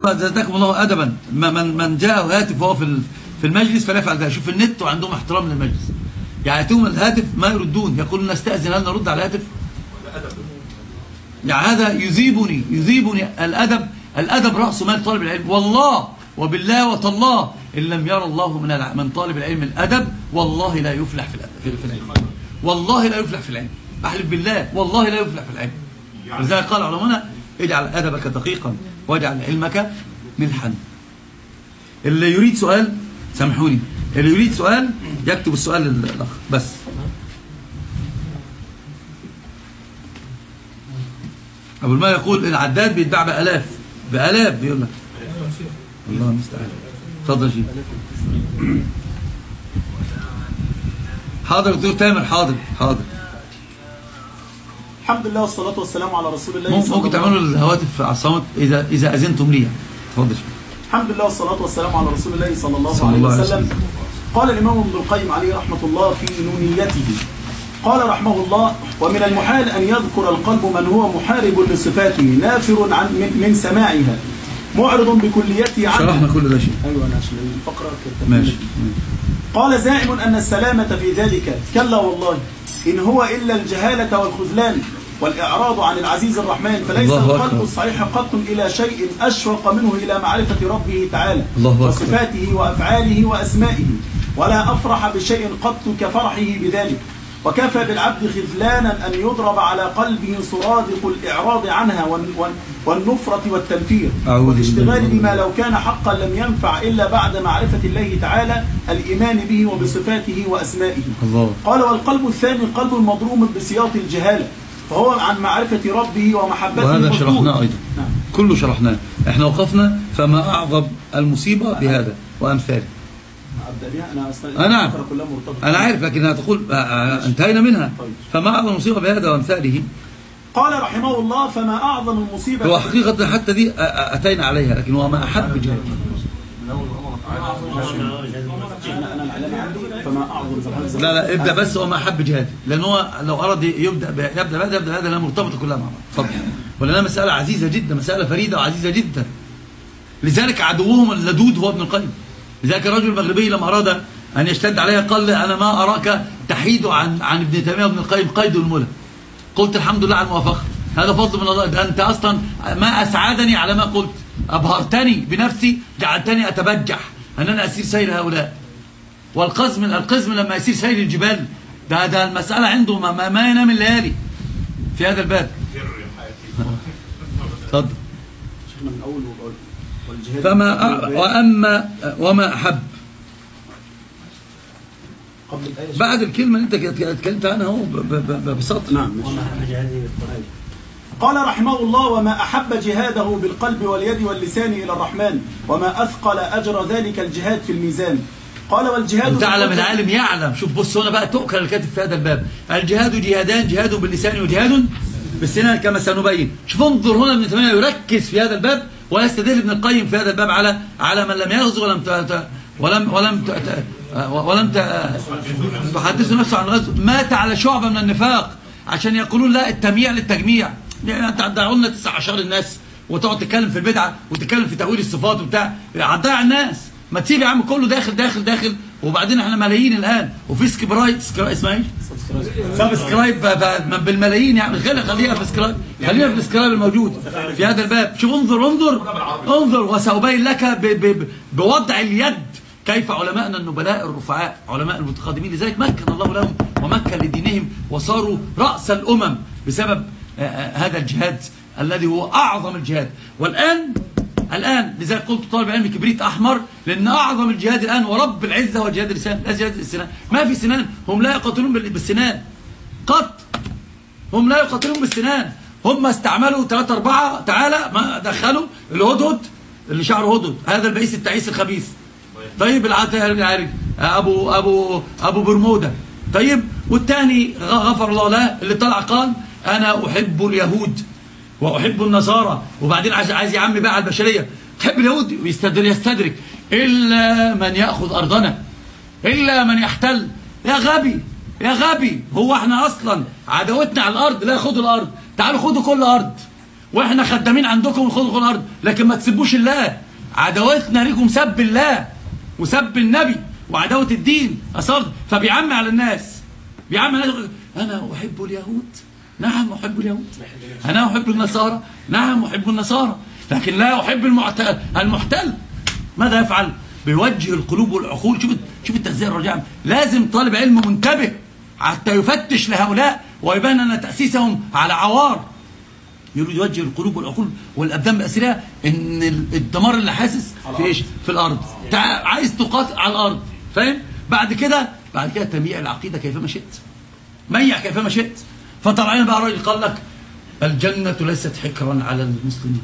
الله زادكم الله ادبا. من جاءه هاتف وهو في المجلس فلا يفعل ذلك. شوف النت وعندهم احترام للمجلس، يعني ياتون الهاتف ما يردون، يقولون نستأذن هل نرد على الهاتف؟ يعني هذا يذيبني الادب راس مال طالب العلم. والله وبالله وتالله ان لم يرى الله من طالب العلم الادب والله لا يفلح في العلم. والله لا يفلح في العلم، احلف بالله والله لا يفلح في العلم. لذلك قال علماء اجعل ادبك دقيقا واجعل علمك ملحا. اللي يريد سؤال سامحوني، اللي يريد سؤال يكتب السؤال للاخ بس. ابو المال يقول العداد بيتباع بآلاف بيقول لك. الله المستعان. اتفضل يا شيخ. حاضر دكتور تامر. حاضر. الحمد لله والصلاة والسلام على رسول الله. ممكن تعملوا الهواتف على الصمت إذا أذنتم لي. اتفضل. الحمد لله والصلاة والسلام على رسول الله صلى الله عليه وسلم. قال الإمام ابن القيم عليه رحمة الله في نونيته، قال رحمه الله: ومن المحال أن يذكر القلب من هو محارب لصفاته نافر من سماعها معرض بكليته عنها. شرحنا كل ده شيء. أيوة أنا عشان الفقرة كده. ماشي. قال زاعم أن السلامة في ذلك كلا والله إن هو إلا الجهالة والخذلان والإعراض عن العزيز الرحمن، فليس القلب الصحيح قط إلى شيء أشوق منه إلى معرفة ربه تعالى وصفاته وأفعاله وأسمائه، ولا أفرح بشيء قط كفرحه بذلك. وكفى بالعبد خذلانا أن يضرب على قلبه صرادق الإعراض عنها والنفرة والتنفير والاشتغال بما لو كان حقا لم ينفع إلا بعد معرفة الله تعالى الإيمان به وبصفاته وأسمائه. قال: والقلب الثاني القلب المضروم بسياط الجهالة، فهو عن معرفة ربه ومحبته. وهذا شرحناه أيضا. نعم. كله شرحناه. احنا وقفنا فما أعظم المصيبة بهذا وأمثاله. أنا عارف لكنها تقول انتهينا منها. فما أعظم المصيبة بهذا وأمثاله. قال رحمه الله: فما أعظم المصيبة. هو حقيقة حتى دي أتينا عليها، لكن هو ما أحب جهاد. لا ابدأ بس. هو ما أحب جهاد، لأن هو لو أراد يبدأ هذا لا مرتبطة كلها مع بعض. اتفضل. ولأنها مسألة عزيزة جدا، مسألة فريدة وعزيزة جدا. لذلك عدوهم اللدود هو ابن القيم. لذلك الرجل المغربي لما أراد أن يشتد عليها قال: أنا ما أراك تحيد عن ابن تيمية وابن القيم قيد الملة. قلت: الحمد لله على الموافقة، هذا فضل من الله. ده أنت أصلا ما أسعدني على ما قلت، أبهرتني بنفسي، جعلتني أتبجح أن أنا أسير سير هؤلاء. والقزم لما يسير سير الجبال، ده المسألة عنده ما ينام الليالي في هذا الباب. اتفضل. من أول وما أحب بعد الكلمة اللي أنت اتكلمت عنها هو بسطر. نعم. قال رحمه الله: وما أحب جهاده بالقلب واليد واللسان إلى الرحمن، وما أثقل أجر ذلك الجهاد في الميزان. قال: والجهاد تعلم العالم يعلم. شوف بص هنا بقى تؤكل الكاتب في هذا الباب: الجهاد جهادان، جهاد باللسان وجهاد بالسنان كما سنبين. شوف انظر هنا ابن تيمية يركز في هذا الباب ويستدل ابن القيم في هذا الباب على من لم يغزو ولم تحدثوا نفسه عن الغزو، مات على شعبة من النفاق، عشان يقولون لا التمييع للتجميع. يعني انت هتضيعوا لنا 19 الناس وتقعد تتكلم في البدعه وتتكلم في تأويل الصفات وبتاع، هتضيع الناس. ما تسيب يا عم كله داخل وبعدين احنا ملايين الان وفي سكرايب اسمها ايه؟ سبسكرايب بالملايين. يعني خليها في سكرايب، خلينا في السكرايب الموجود في هذا الباب. شوف انظر وسأبين لك بوضع اليد كيف علماءنا النبلاء الرفعاء علماء المتقدمين لذلك مكن الله لهم ومكن لدينهم وصاروا رأس الأمم بسبب هذا الجهاد الذي هو أعظم الجهاد. والآن لذلك قلت طالب علم كبريت أحمر، لأن أعظم الجهاد الآن ورب العزة هو جهاد اللسان، لا جهاد السنان. ما في سنان، هم لا يقاتلون بالسنان قط، هم لا يقاتلون بالسنان. هم استعملوا 3 4 تعالى ما دخلوا الهدهد اللي شعره هدهد، هذا البئيس التعيس الخبيث. طيب العارج أبو برمودة. طيب والثاني غفر الله له اللي طلع قال أنا أحب اليهود وأحب النصارى، وبعدين عايز يعمي بقى على البشرية. تحب اليهود يستدرك إلا من يأخذ أرضنا، إلا من يحتل. يا غبي هو احنا أصلا عداوتنا على الأرض؟ لا خدوا الأرض، تعالوا خدوا كل أرض واحنا خدامين عندكم وخذوا الارض، لكن ما تسبوش الله. عداوتنا ليكم سب الله وسب النبي وعداوه الدين اصلا. فبيعمي على الناس، بيعمي على الناس. انا احب اليهود، نعم احب اليهود. انا احب النصارى، نعم احب النصارى، لكن لا احب المحتل. ماذا يفعل؟ بيوجه القلوب والعقول. شوف التغذيه الرجعه. لازم طالب علم منتبه حتى يفتش لهؤلاء ويبان ان تاسيسهم على عوار. يريد يوجه القلوب والعقول والابدان باسرها ان الدمار اللي حاسس في ايش؟ في الارض. عايز تقاتل على الارض، فاهم؟ بعد كده تمييع العقيده كيفما شئت، ميع كيفما شئت. فطلعنا بقى راجل قال لك الجنه ليست حكرا على المسلمين.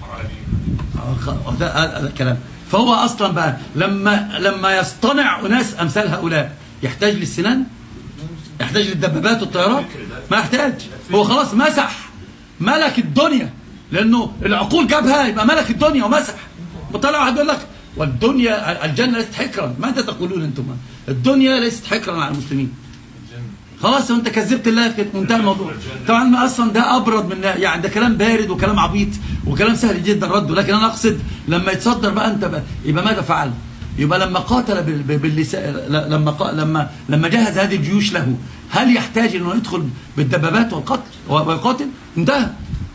هذا الكلام. فهو اصلا بقى لما يصطنع اناس امثال هؤلاء يحتاج للسنان؟ يحتاج للدبابات والطيارات؟ ما يحتاج. هو خلاص مسح ملك الدنيا، لانه العقول جابها يبقى ملك الدنيا ومسح. وطلع واحد يقول لك والدنيا الجنه ليست حكرا. ماذا تقولون انتم؟ الدنيا ليست حكرا على المسلمين. خلاص انت كذبت الله كده، منتهى الموضوع. طبعا ما اصلا ده ابرد من يعني ده كلام بارد وكلام عبيط وكلام سهل جدا رده. لكن انا اقصد لما يتصدر بقى انت بقى يبقى ماذا فعل؟ يبقى لما قاتل باللسان، لما جهز هذه الجيوش له، هل يحتاج انه يدخل بالدبابات والقتل ويقاتل؟ انتهى.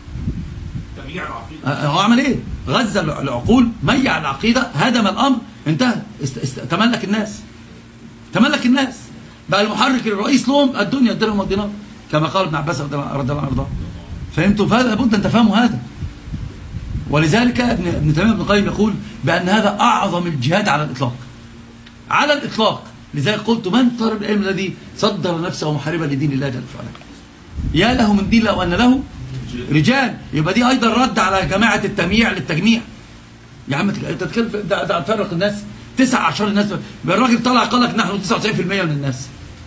هو عمل ايه؟ غزا العقول، ميع العقيده، هدم الامر، انتهى. تملك الناس. بقى المحرك الرئيس لهم الدنيا، الدرهم والدينار، كما قال ابن عباس رضي الله عنه. فهمتوا؟ فهذا لابد ان تفهموا هذا. ولذلك ابن تيميه ابن القيم يقول بان هذا اعظم الجهاد على الاطلاق. لذلك قلت من طالب العلم الذي صدر نفسه محاربا لدين الله جل وعلا؟ يا له من دين لو ان له رجال. يبقى دي ايضا رد على جماعه التمييع للتجميع. يا عم انت تتكلم ده تفرق الناس 19 الناس. الراجل طلع قال لك نحن 99% من الناس.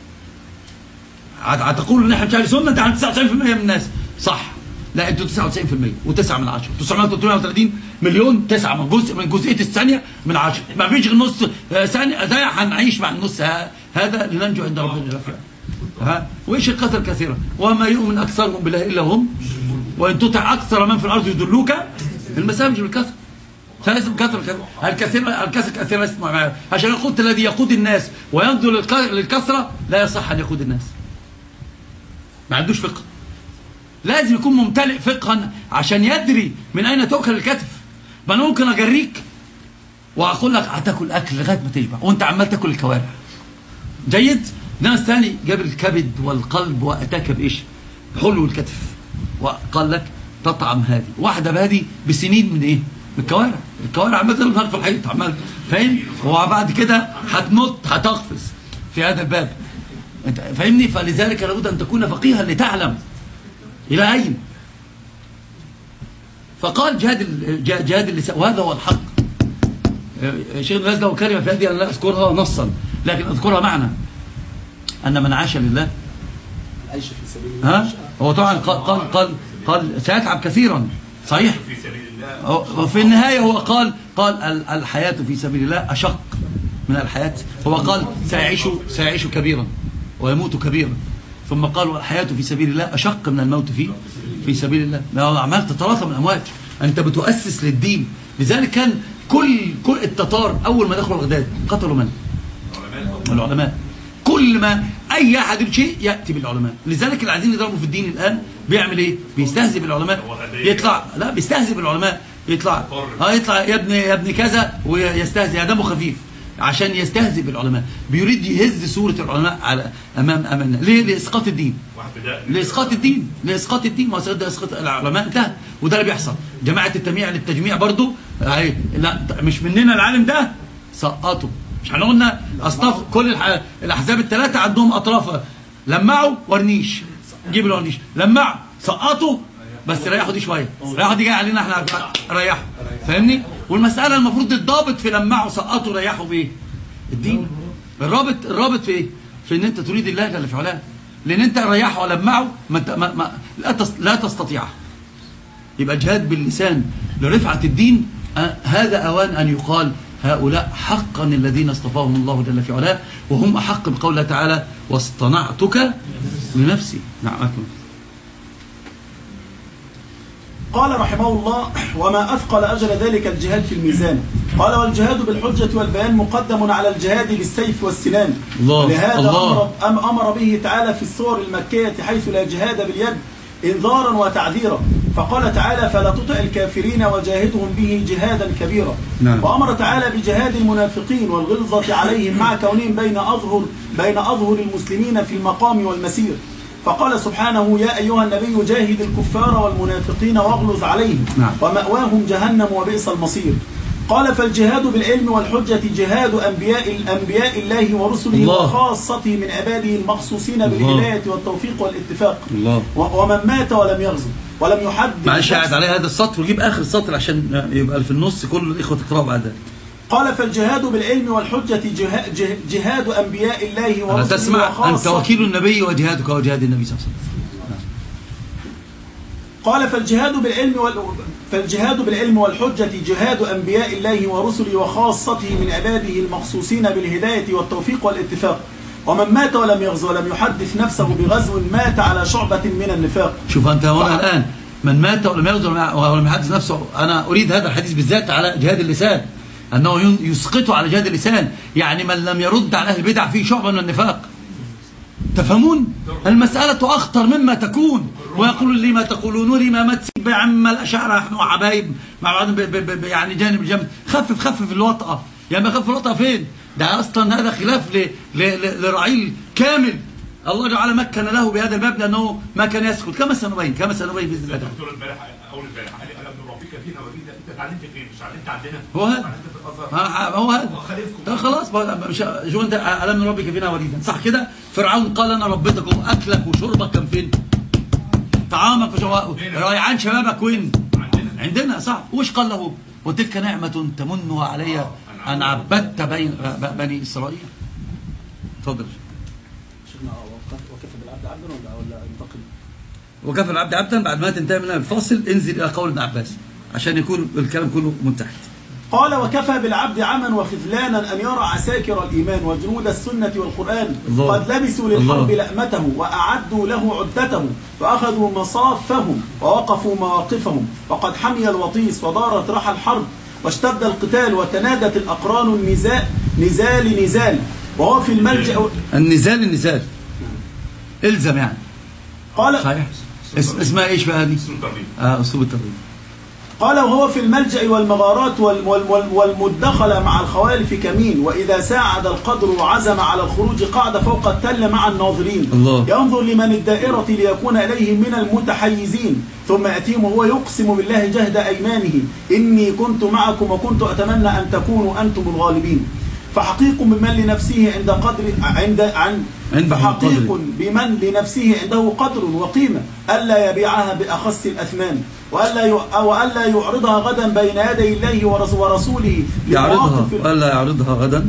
هتقول ان احنا مش اهل سنه، انت عن 99% من الناس. صح. لا انتوا 99% و9 من 10. 933 مليون 9 من جزئيه الثانيه من 10. ما فيش غير نص ثانيه ده هنعيش مع النص هذا لننجو عند ربنا جل وعلا. وايش القتل كثيرا؟ وما يؤمن اكثرهم بالله الا هم وان تطع اكثر من في الارض يضلوك. المسامج بالكثره. لازم الكثره ليست معايا. عشان قلت الذي يقود الناس وينظر للكثره لا يصح ان يقود الناس. ما عندوش فقه. لازم يكون ممتلئ فقها عشان يدري من اين تؤكل الكتف. ما انا ممكن اجريك واقول لك هتاكل اكل لغايه ما تشبع وانت عمال تاكل الكوارع. جيد؟ ناس ثاني جاب الكبد والقلب واتاك بايش؟ حلو الكتف وقال لك تطعم هذه واحده بهذه بسنين من ايه؟ من الكوارع عمال تنهار في الحيط عمال، فاهم؟ وبعد كده هتنط هتقفز في هذا الباب. انت فاهمني؟ فلذلك لابد ان تكون فقيها لتعلم الى اين. فقال جهاد اللسان، وهذا هو الحق. شيخ الناس له كلمه في هذه انا لا اذكرها نصا لكن اذكرها معنى ان من عاش لله عايش في سبيل الله. هو طبعا قال سيتعب كثيرا صحيح. وفي النهايه هو قال الحياه في سبيل الله اشق من الحياه. هو قال سيعيش كبيرا ويموت كبيرا، ثم قال والحياه في سبيل الله اشق من الموت في سبيل الله. ما عمال تتلاطم الامواج، انت بتؤسس للدين. لذلك كان كل التتار اول ما دخلوا بغداد قتلوا من؟ العلماء. كل ما اي احد يقول شيء ياتي بالعلماء. لذلك اللي عايزين يضربوا في الدين الان بيعمل ايه؟ بيستهزئ بالعلماء. يطلع لا بيستهزئ بالعلماء، يطلع يا ابن كذا ويستهزئ، دمه خفيف عشان يستهزئ بالعلماء. بيريد يهز صوره العلماء على امامنا. ليه؟ لاسقاط الدين. لاسقاط الدين واسقاط العلماء انتهى. وده اللي بيحصل. جماعه التمييع للتجميع برضو لا مش مننا العالم ده سقطوا. مش احنا قلنا اصناف كل الاحزاب الثلاثه عندهم اطراف. لمعوا ورنيش، جيب الورنيش، لمعوا سقطوا بس ريحوا دي شويه، ريحوا دي جايه علينا احنا ريحوا، فاهمني؟ والمساله المفروض الضابط في لمعوا سقطوا ريحوا بايه؟ الدين. الرابط في ايه؟ في ان انت تريد الله جل في علاه. لان انت ريحوا ولمعوا لا تستطيع. يبقى جهاد باللسان لرفعه الدين. هذا اوان ان يقال هؤلاء حقا الذين اصطفاهم الله جل في علاه، وهم احق بقوله تعالى واصطنعتك لنفسي. نعم. قال رحمه الله: وما أثقل أجر ذلك الجهاد في الميزان. قال: والجهاد بالحجة والبيان مقدم على الجهاد بالسيف والسنان. لهذا أمر به تعالى في السور المكية حيث لا جهاد باليد إنذارا وتعذيرا، فقال تعالى: فلا تطع الكافرين وجاهدهم به جهادا كبيرا. وأمر تعالى بجهاد المنافقين والغلظة عليهم مع كونهم بين أظهر المسلمين في المقام والمسير، فقال سبحانه: يا أيها النبي جاهد الكفار والمنافقين واغلظ عليهم ومأواهم جهنم وبئس المصير. قال: فالجهاد بالعلم والحجة جهاد أنبياء الله ورسله وخاصته من عباده المخصوصين بالهداية والتوفيق والاتفاق. ومن مات ولم يغزو ولم يحدد. معلش قاعد عليه هذا السطر وجيب آخر السطر عشان يبقى في النص كل الإخوة تقرأوا بعد ذلك. قال: فالجهاد بالعلم والحجة جهاد أنبياء الله ورسله تسمع أنت وكيل النبي وجهادك وجهاد النبي صلى الله عليه وسلم. قال: فالجهاد بالعلم والحجة جهاد أنبياء الله ورسله وخاصته من عباده المخصوصين بالهداية والتوفيق والاتفاق. ومن مات ولم يغزو ولم يحدث نفسه بغزو مات على شعبة من النفاق. شوف أنت هنا الآن من مات ولم يغزو ولم يحدث نفسه. أنا أريد هذا الحديث بالذات على جهاد اللسان، أنه يسقطه على جهاد اللسان، يعني من لم يرد على أهل البدع فيه شعبة من النفاق. تفهمون؟ المسألة أخطر مما تكون. ويقول لي ما تقولون لما ما تسيب يا عم الأشاعرة احنا وحبايب مع بعض يعني جانب جنب. خفف الوطأة. يعني ما خفف الوطأة فين؟ ده أصلا هذا خلاف لرعيل كامل الله جعل مكن له بهذا الباب لأنه ما كان يسكت. كما سنبين بإذن الله. دكتور أول امبارح قال لي ألم نربيك فينا وليدا. أنت اتعلمت فين؟ مش اتعلمت عندنا؟ هو هذا خلاص مش شو أنت ألم نربيك فينا وليدا صح كده؟ فرعون قال أنا ربيتكم. أكلك وشربك كان فين؟ طعامك ريعان شبابك وين؟ عندنا صح. وش قال له؟ وتلك نعمة تمنها علي أن عبدت بني إسرائيل. تفضل. وكفى بالعبد عبدا ولا ينتقل؟ وكفى العبد عبدا. بعد ما تنتهي من الفاصل انزل إلى قول ابن عباس عشان يكون الكلام كله منتهي. قال: وكفى بالعبد عما وخذلانا أن يرى عساكر الإيمان وجنود السنة والقرآن قد لبسوا للحرب لأمته وأعدوا له عدته وأخذوا مصافهم ووقفوا مواقفهم، وقد حمي الوطيس ودارت رحى الحرب واشتد القتال وتنادت الأقران نزال وهو في الملجأ. النزال الزم يعني. قال: صحيح. اسمها ايش بقى هذه؟ أسلوب الترغيب. قال: وهو في الملجأ والمغارات والمدخل مع الخوالف كمين، وإذا ساعد القدر وعزم على الخروج قعد فوق التل مع الناظرين. ينظر لمن الدائرة ليكون إليهم من المتحيزين، ثم يأتيهم وهو يقسم بالله جهد أيمانه إني كنت معكم وكنت أتمنى أن تكونوا أنتم الغالبين. فحقيق بمن لنفسه بمن لنفسه عنده قدر وقيمة ألا يبيعها بأخس الأثمان، وألا يعرضها غدا بين يدي الله ورسوله وألا يعرضها غدا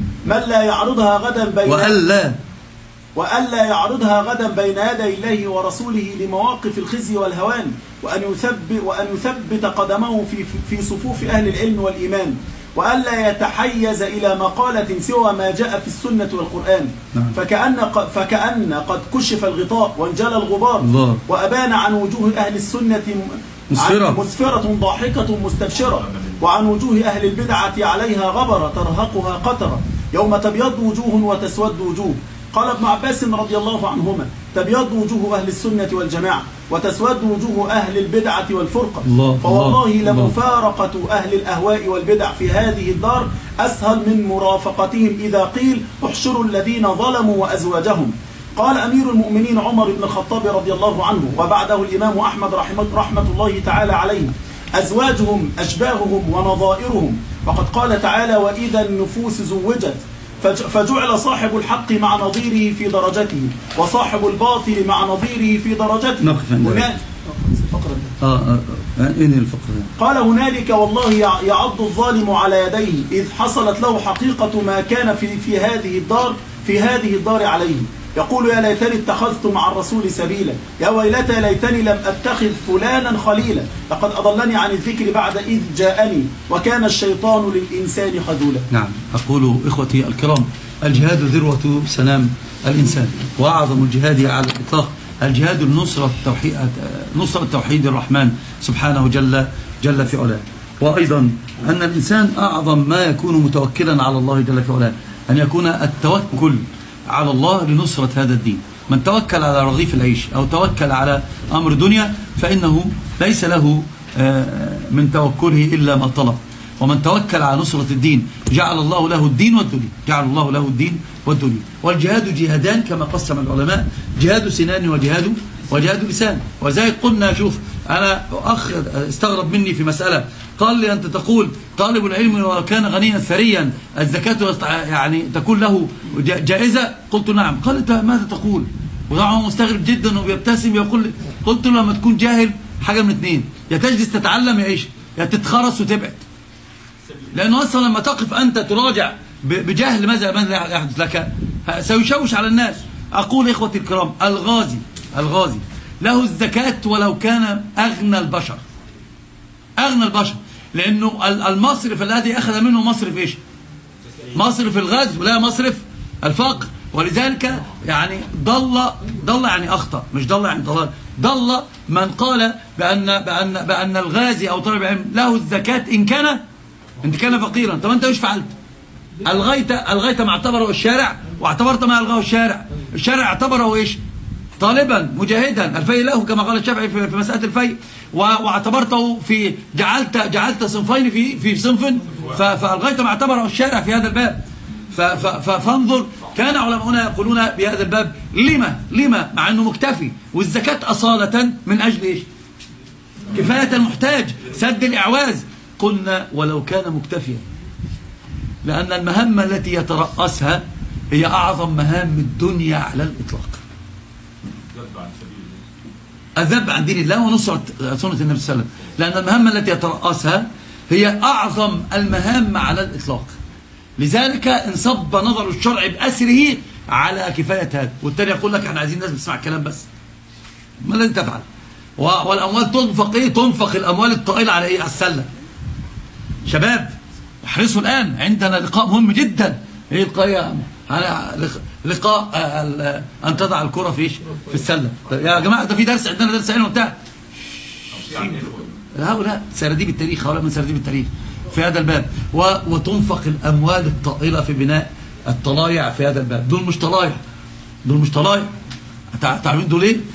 وألا يعرضها غدا بين يدي الله ورسوله لمواقف الخزي والهوان، وأن يثبت قدمه في صفوف أهل العلم والإيمان، وألا يتحيز إلى مقالة سوى ما جاء في السنة والقرآن. فكأن قد كشف الغطاء وانجلى الغبار وأبان عن وجوه أهل السنة مسفرة ضاحكة مستبشرة، وعن وجوه أهل البدعة عليها غبرة ترهقها قترة، يوم تبيض وجوه وتسود وجوه. قال ابن عباس رضي الله عنهما: تبيض وجوه أهل السنة والجماعة وتسود وجوه أهل البدعة والفرقة. فوالله لمفارقة أهل الأهواء والبدع في هذه الدار أسهل من مرافقتهم إذا قيل احشروا الذين ظلموا وأزواجهم. قال أمير المؤمنين عمر بن الخطاب رضي الله عنه وبعده الإمام أحمد رحمة الله تعالى عليه: أزواجهم أشباههم ونظائرهم. وقد قال تعالى: وإذا النفوس زوجت، فجعل صاحب الحق مع نظيره في درجته وصاحب الباطل مع نظيره في درجته. قال: هنالك والله يعض الظالم على يديه إذ حصلت له حقيقة ما كان في هذه الدار عليه، يقول: يا ليتني اتخذت مع الرسول سبيلا، يا ويلتى ليتني لم أتخذ فلانا خليلا، لقد أضلني عن الذكر بعد إذ جاءني وكان الشيطان للإنسان خذولا. نعم. أقول إخوتي الكرام: الجهاد ذروة سنام الإنسان، وأعظم الجهاد على الإطلاق الجهاد لنصرة التوحيد، نصرة توحيد الرحمن سبحانه جل في علاه. وأيضا أن الإنسان أعظم ما يكون متوكلا على الله جل في علاه أن يكون التوكل على الله لنصرة هذا الدين. من توكل على رغيف العيش أو توكل على أمر دنيا فإنه ليس له من توكله إلا ما طلب. ومن توكل على نصرة الدين جعل الله له الدين والدنيا، جعل الله له الدين والدنيا. والجهاد جهادان كما قسم العلماء، جهاد سنان وجهاد لسان. وزي قلنا، شوف أنا أخ استغرب مني في مسألة، قال لي أنت تقول طالب العلم ولو كان غنيا ثريا الزكاة يعني تكون له جائزة؟ قلت نعم. قال أنت ماذا تقول؟ وطبعا مستغرب جدا وبيبتسم يقول لي، قلت له لما تكون جاهل حاجة من اثنين، يا تجلس تتعلم يا تتخرس وتبعد. لأنه أصلا لما تقف أنت تراجع بجهل ماذا يحدث لك؟ سيشوش على الناس. أقول إخوتي الكرام، الغازي له الزكاة ولو كان أغنى البشر، لأنه المصرف الذي أخذ منه مصرف إيش؟ مصرف الغزو، لا مصرف الفقر. ولذلك يعني ضل يعني أخطأ، مش ضل يعني ضل من قال بأن الغازي أو طالب العلم له الزكاة إن كان فقيرا. طب أنت إيش فعلت؟ ألغيت ما اعتبره الشارع واعتبرت ما ألغاه الشارع اعتبره إيش؟ طالبا مجاهدا، الفي له كما قال الشافعي في مسألة الفي، واعتبرته في جعلت صنفين في صنف، فألغيت ما اعتبره الشارع في هذا الباب. فانظر، كان علماؤنا يقولون بهذا الباب لما مع أنه مكتفي، والزكاة أصالة من أجل إيش؟ كفاية المحتاج، سد الإعواز. قلنا ولو كان مكتفيا، لأن المهمة التي يترأسها هي أعظم مهام الدنيا على الإطلاق، الذب عن دين الله ونصرة سنة النبي صلى الله عليه وسلم. لأن المهمة التي يترأسها هي أعظم المهام على الإطلاق. لذلك انصب نظر الشرع بأسره على كفاية هذا. والتاني يقول لك احنا عايزين الناس بتسمع الكلام بس. ما الذي تفعل؟ والأموال تنفق إيه؟ تنفق الأموال الطائلة على إيه؟ على السلة. شباب احرصوا الآن، عندنا لقاء مهم جدا. إيه اللقاء؟ لقاء أن تضع الكرة في السلة. يا جماعة ده في درس، عندنا درس علم وبتاع. هؤلاء سرديب التاريخ، هؤلاء من سرديب التاريخ في هذا الباب. وتنفق الأموال الطائلة في بناء الطلايع في هذا الباب. دول مش طلايع. تعرفين دول ايه؟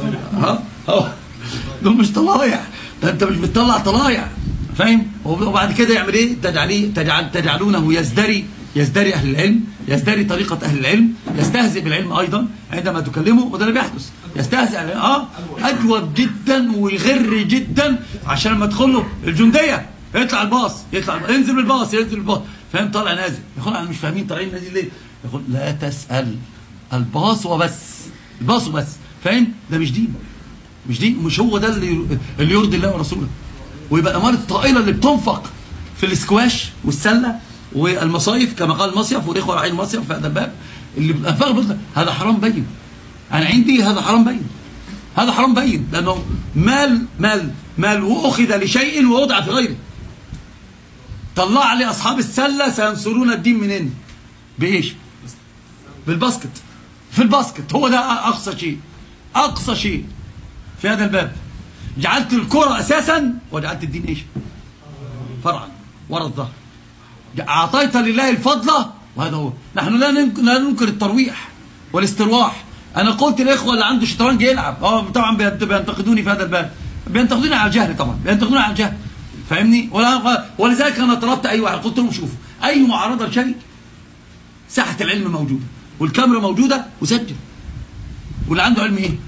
دول مش طلايع، ده انت مش بتطلع طلايع، فاهم؟ وبعد كده يعمل ايه؟ تجعلونه يزدري أهل العلم، يزدري طريقة أهل العلم، يستهزئ بالعلم أيضا عندما تكلمه. وده اللي بيحدث، يستهزئ أجود جدا ويغر جدا عشان لما تدخل له الجندية يطلع الباص، ينزل بالباص، فاهم؟ طالع نازل. يقول احنا مش فاهمين طالعين نازل ليه؟ يقول لا تسأل، الباص وبس، فاهم؟ ده مش دين، مش هو ده اللي يرضي الله ورسوله. ويبقى الأموال الطائلة اللي بتنفق في الاسكواش والسلة والمصايف كما قال المصيف، والإخوة رايحين المصيف في هذا الباب، اللي بتنفق هذا حرام بين. أنا عندي هذا حرام بين، لأنه مال وأخذ لشيء ووضع في غيره. طلع لي أصحاب السلة سينصرون الدين منين؟ بإيش؟ بالباسكت، في الباسكت. هو ده أقصى شيء في هذا الباب. جعلت الكرة أساسا وجعلت الدين إيش؟ فرعا وراء الظهر. أعطيت لله الفضلة، وهذا هو. نحن لا ننكر الترويح والاسترواح. أنا قلت للإخوة اللي عنده شطرنج يلعب، طبعا بينتقدوني في هذا الباب، بينتقدوني على الجهل، طبعا بينتقدوني على الجهل، فاهمني؟ ولذلك أنا طلبت أي واحد، قلت لهم شوفوا أي معارضة لشيء، ساحة العلم موجودة والكاميرا موجودة وسجل، واللي عنده علم إيه؟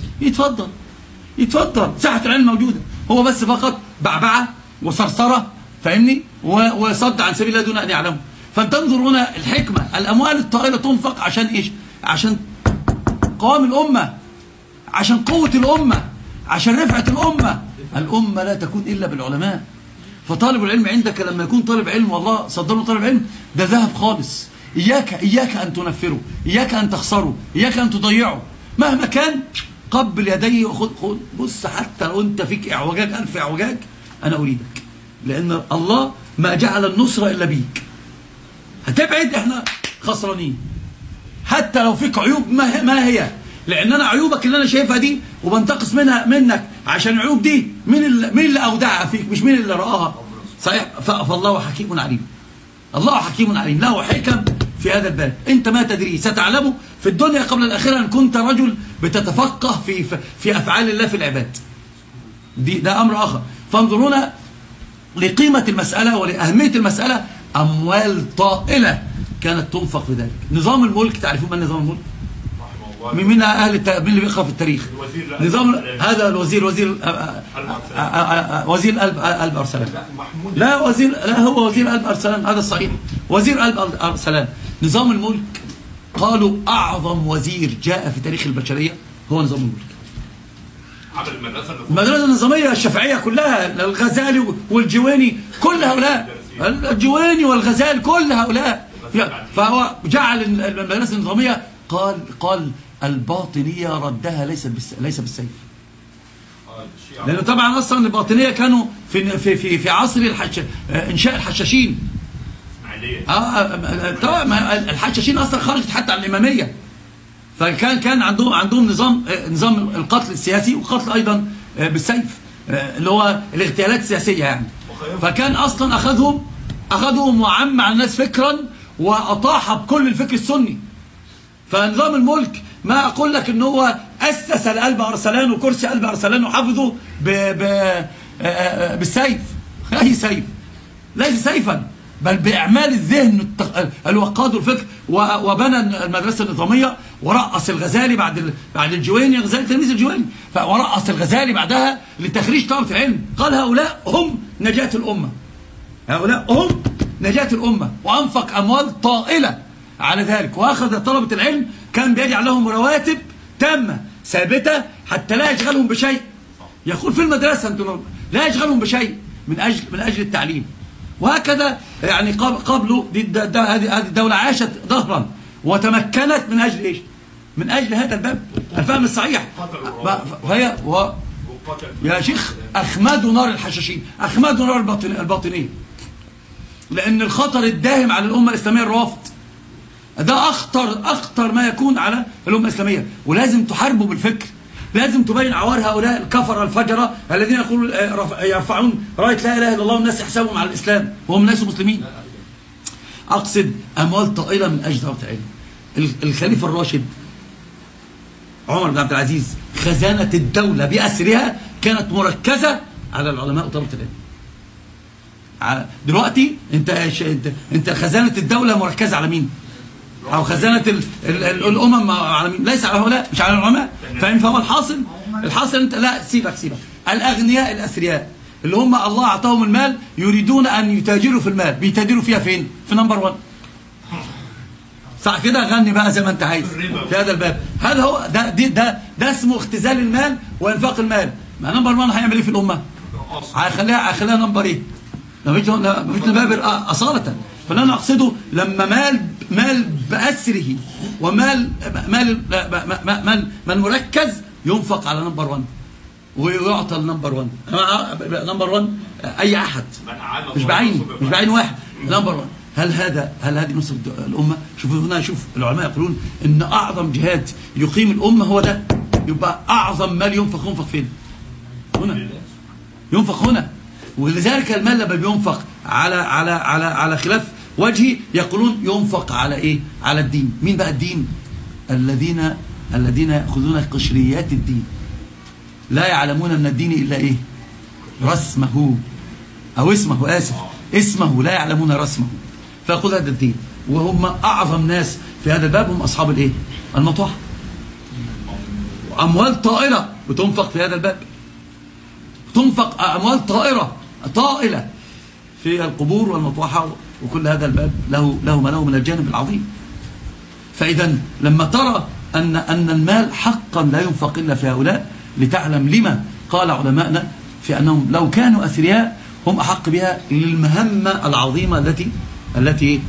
يتفضل، ساحة العلم موجودة. هو بس فقط بعبعة وصرصرة، فاهمني؟ وصد عن سبيل الله دون أن يعلموا. فانتظر هنا الحكمة. الأموال الطائلة تنفق عشان إيش؟ عشان قوام الأمة، عشان قوة الأمة، عشان رفعة الأمة لا تكون إلا بالعلماء. فطالب العلم عندك لما يكون طالب علم، والله صدره طالب علم، ده ذهب خالص. إياك أن تنفره، إياك أن تخسره، إياك أن تضيعه مهما كان. قبل يديه وخذ، بص، حتى لو أنت فيك إعوجاج 1000 إعوجاج أنا أريدك، لأن الله ما جعل النصرة إلا بيك. هتبعد احنا خسرانين. حتى لو فيك عيوب ما هي، لان انا عيوبك اللي انا شايفها دي وبنتقص منك عشان العيوب دي مين اللي اودعها فيك، مش مين اللي رآها. صحيح. فالله حكيم عليم، الله حكيم عليم، له حكم في هذا الباب انت ما تدري، ستعلمه في الدنيا قبل الاخره ان كنت رجل بتتفقه في افعال الله في العباد. ده امر اخر. فانظرون لقيمه المساله ولاهميه المساله. اموال طائله كانت تنفق في ذلك. نظام الملك، تعرفون ما نظام الملك؟ من اهل مين اللي بيقرا في التاريخ؟ نظام هذا الوزير وزير قلب ارسلان. لا وزير، لا هو وزير قلب ارسلان، هذا الصحيح، وزير قلب ارسلان. نظام الملك قالوا اعظم وزير جاء في تاريخ البشريه هو نظام الملك. عمل المدرسه النظاميه الشافعيه كلها، الغزالي والجويني، كل هؤلاء، الجويني والغزالي كل هؤلاء. فهو جعل المدرسه النظاميه، قال الباطنيه ردها ليس بالسيف. لأنه طبعا أصلا الباطنية كانوا في عصر إنشاء الحشاشين. طبعا الحشاشين أصلا خرجت حتى عن الإمامية. فكان عندهم نظام القتل السياسي وقتل أيضا بالسيف، اللي هو الاغتيالات السياسية يعني. فكان أصلا أخذهم وعم على الناس فكرا وأطاح بكل الفكر السني. فنظام الملك ما أقول لك إن هو أسس القلب أرسلان وكرسي قلب أرسلان وحفظه بالسيف. أي سيف؟ ليس سيفا، بل بإعمال الذهن الوقاد والفكر. وبنى المدرسة النظامية ورأس الغزالي بعد الجويني، الغزالي تلميذ الجويني، ورأس الغزالي بعدها لتخريج طلبة العلم. قال هؤلاء هم نجاة الأمة، هؤلاء هم نجاة الأمة، وأنفق أموال طائلة على ذلك. وأخذ طلبة العلم كان بيجعل لهم رواتب تامة ثابتة حتى لا يشغلهم بشيء. يقول في المدرسة لا يشغلهم بشيء من أجل التعليم. وهكذا يعني قبله هذه الدولة عاشت ظهرا وتمكنت من أجل إيش؟ من أجل هذا الباب، الفهم الصحيح. فهي يا شيخ أخمدوا نار الحشاشين، أخمدوا نار الباطنية، لأن الخطر الداهم على الأمة الإسلامية الروافض. ده أخطر ما يكون على الأمة الإسلامية، ولازم تحاربوا بالفكر. لازم تبين عوار هؤلاء الكفرة الفجرة الذين يقولون يرفعون راية لا إله إلا الله والناس يحسبهم على الإسلام وهم ليسوا مسلمين. أقصد أموال طائلة من أجل دعوة العلم. الخليفة الراشد عمر بن عبد العزيز خزانة الدولة بأسرها كانت مركزة على العلماء وطلبة العلم. دلوقتي انت خزانة الدولة مركزة على مين؟ أو خزانة الأمم على مين؟ ليس على هؤلاء، مش على العلماء. فهو الحاصل انت لا سيبك. الأغنياء الأثرياء اللي هم الله أعطاهم المال يريدون أن يتاجروا في المال، بيتاجروا فيها فين؟ في نمبر 1. صح كده؟ غني بقى زي ما انت عايز في هذا الباب. هذا هو ده اسمه اختزال المال وانفاق المال. ما نمبر 1 هيعمل ايه في الأمة؟ هيخليها نمبر ايه؟ مفيش نبابر أصالة. فاللي أنا أقصده لما مال بأسره ومال مال مركز ينفق على نمبر 1 ويعطى النمبر 1. نمبر 1 أي أحد، مش بعين واحد، نمبر 1. هل هذه نصرة الأمة؟ شوفوا هنا، شوف العلماء يقولون إن أعظم جهاد يقيم الأمة هو ده. يبقى أعظم مال ينفق فين؟ هنا، ينفق هنا. ولذلك المال لما بينفق على خلاف وجهي يقولون ينفق على ايه؟ على الدين. مين بقى الدين؟ الذين يأخذون قشريات الدين، لا يعلمون من الدين إلا ايه؟ رسمه او اسمه، اسمه، لا يعلمون رسمه. فيأخذ هذا الدين، وهم أعظم ناس في هذا الباب هم أصحاب الايه؟ المطوحة. أموال طائلة بتنفق في هذا الباب، تنفق أموال طائلة في القبور والمطوحة وكل هذا الباب له ما له من الجانب العظيم. فإذا لما ترى أن المال حقا لا ينفق إلا في هؤلاء، لتعلم لما قال علماءنا في أنهم لو كانوا أثرياء هم أحق بها للمهمة العظيمة التي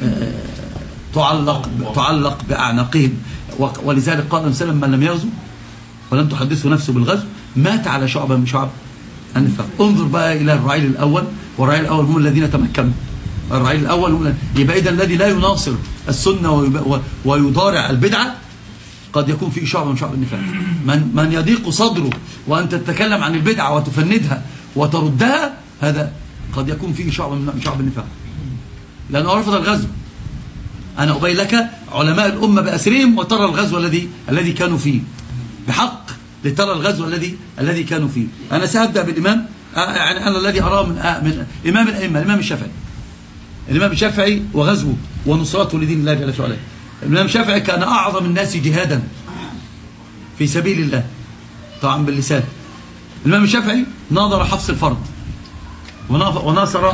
تعلق بأعناقهم. ولذلك قال النبي صلى الله عليه وسلم: من لم يغزو ولم تحدثه نفسه بالغزو مات على شعبة من شعب النفاق. انظر بقى إلى الرعيل الأول، والرعيل الأول هم الذين تمكنوا. الرعيل الأول هم يبقى إذا الذي لا يناصر السنة ويضارع البدعة قد يكون فيه شعب من شعب النفاق. من يضيق صدره وأنت تتكلم عن البدعة وتفندها وتردها، هذا قد يكون فيه شعب من شعب النفاق، لأنه رفض الغزو. أنا أبين لك علماء الأمة بأسرهم وترى الغزو الذي كانوا فيه بحق، لترى الغزو الذي كانوا فيه. أنا سأبدأ بالإمام، يعني أنا الذي أراه من إمام الأئمة، الإمام الشافعي. الإمام الشافعي وغزوه ونصرته لدين الله جل وعلا. الإمام الشافعي كان أعظم الناس جهادا في سبيل الله، طبعا باللسان. الإمام الشافعي ناظر حفص الفرد وناصر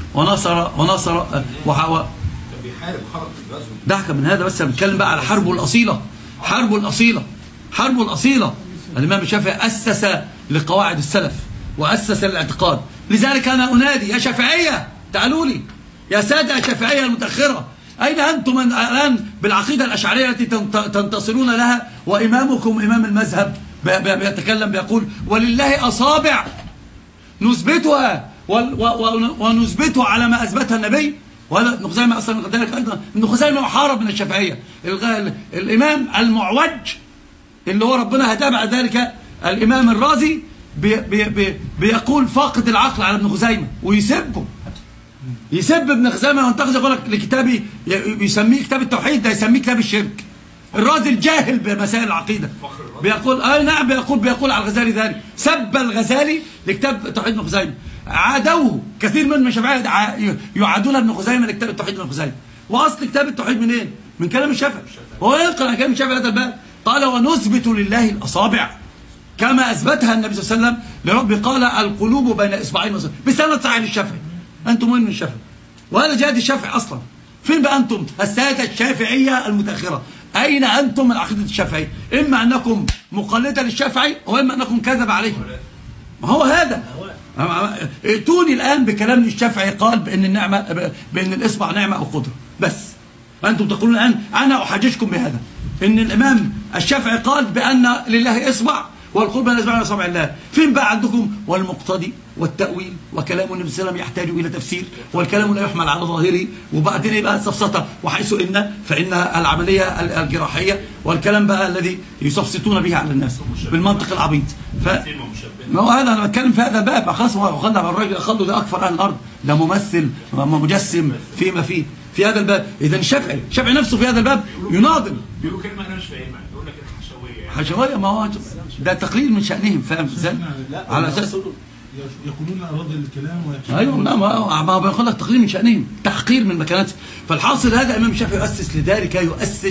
دعك من هذا، بس بنتكلم بقى على حربه الأصيلة. الإمام الشافعي أسس لقواعد السلف وأسس الاعتقاد. لذلك أنا أنادي يا شافعية تعالوا لي، يا سادة الشافعية المتأخرة، أين أنتم الآن بالعقيدة الأشعرية التي تنتصرون لها وإمامكم إمام المذهب بيتكلم بيقول ولله أصابع نثبتها ونثبتها على ما أثبتها النبي. وهذا ابن خزيمة أصلا ذلك أيضا. ابن خزيمة محارب من الشافعية. الإمام المعوج اللي هو ربنا هداه بعد ذلك الإمام الرازي بيقول فاقد العقل على ابن خزيمة ويسبه، يسب ابن خزيمة وينتقد، يقول لك لكتابي يسميه كتاب التوحيد، ده يسميه كتاب الشرك. الرازي الجاهل بمسائل العقيدة بيقول نعم، بيقول على الغزالي ذلك، سب الغزالي لكتاب توحيد ابن خزيمة. عادوه كثير من الشافعية يعادون ابن خزيمة لكتاب التوحيد ابن خزيمة. واصل كتاب التوحيد منين؟ من كلام الشافعي. وهو ينقل عن كلام الشافعي هذا الباب، قال ونثبت لله الأصابع كما أثبتها النبي صلى الله عليه وسلم لرب، قال القلوب بين إصبعين بسند صحيح للشافعي. أنتم وين من الشافعي؟ وهذا جهاد الشافعي أصلا. فين بقى أنتم السادة الشافعية المتأخرة؟ أين أنتم من عقيدة الشافعي؟ إما أنكم مقلدة للشافعي وإما أنكم كذب عليه. ما هو هذا. ائتوني الآن بكلام الشافعي قال بأن الإصبع نعمة أو قدرة، بس أنتم تقولون الآن أنا أحججكم بهذا، إن الإمام الشافعي قال بأن لله إصبع والقلوب بين إصبعين أصابع الله. فين بقى عندكم والمقتضي والتأويل وكلام النبي صلى الله عليه وسلم يحتاج إلى تفسير والكلام لا يحمل على ظاهره، وبعدين يبقى السفسطة وحيث إن فإنها العملية الجراحية والكلام بقى الذي يسفسطون به على الناس بالمنطق العبيط. ما هو هذا أنا بتكلم في هذا الباب. خلاص وخلنا الراجل أخذوا ده أكثر أهل الأرض، ده ممثل مجسم فيما فيه في هذا الباب. إذا الشافعي نفسه في هذا الباب يناضل. بيقولوا كلمة أنا مش فاهمها، يقول لك حشوية. ما هو ده تقليل من شأنهم، فاهم ازاي؟ على اساس يقولون أراضي الكلام ايوه، ما هو بيقول لك تقليل من شأنهم، تحقير من مكانته. فالحاصل هذا الإمام الشافعي يؤسس لذلك، يؤسس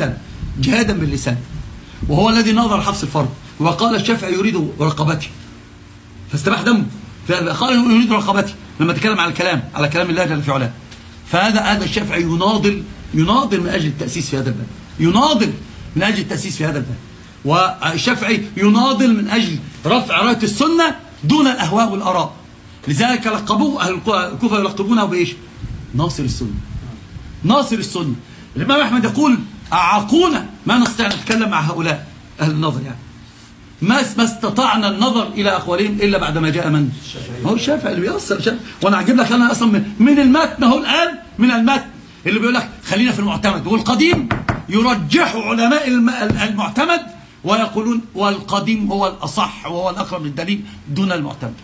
جهادا باللسان، وهو الذي نظر حفص الفرد. وقال الشافعي يريد رقبتي فاستباح دمه، قال يريد رقبتي لما تكلم على كلام الله جل في علاه. فهذا الشافعي يناضل من أجل التأسيس في هذا الباب، يناضل من أجل التأسيس في هذا الباب. والشافعي يناضل من أجل رفع راية السنة دون الأهواء والآراء. لذلك لقبوه أهل الكوفة يلقبونه بإيش؟ ناصر السنة. الإمام أحمد يقول أعاقونا، ما نستطيع أن نتكلم مع هؤلاء أهل النظر، يعني ما استطعنا النظر إلى أقوالهم إلا بعد ما جاء من؟ هو الشافعي اللي بيأثر. وأنا أجيب لك أنا أصلا من المتن، هو الآن من المتن اللي بيقول لك خلينا في المعتمد، والقديم يرجح علماء المعتمد ويقولون والقديم هو الأصح وهو الأقرب للدليل دون المعتمد.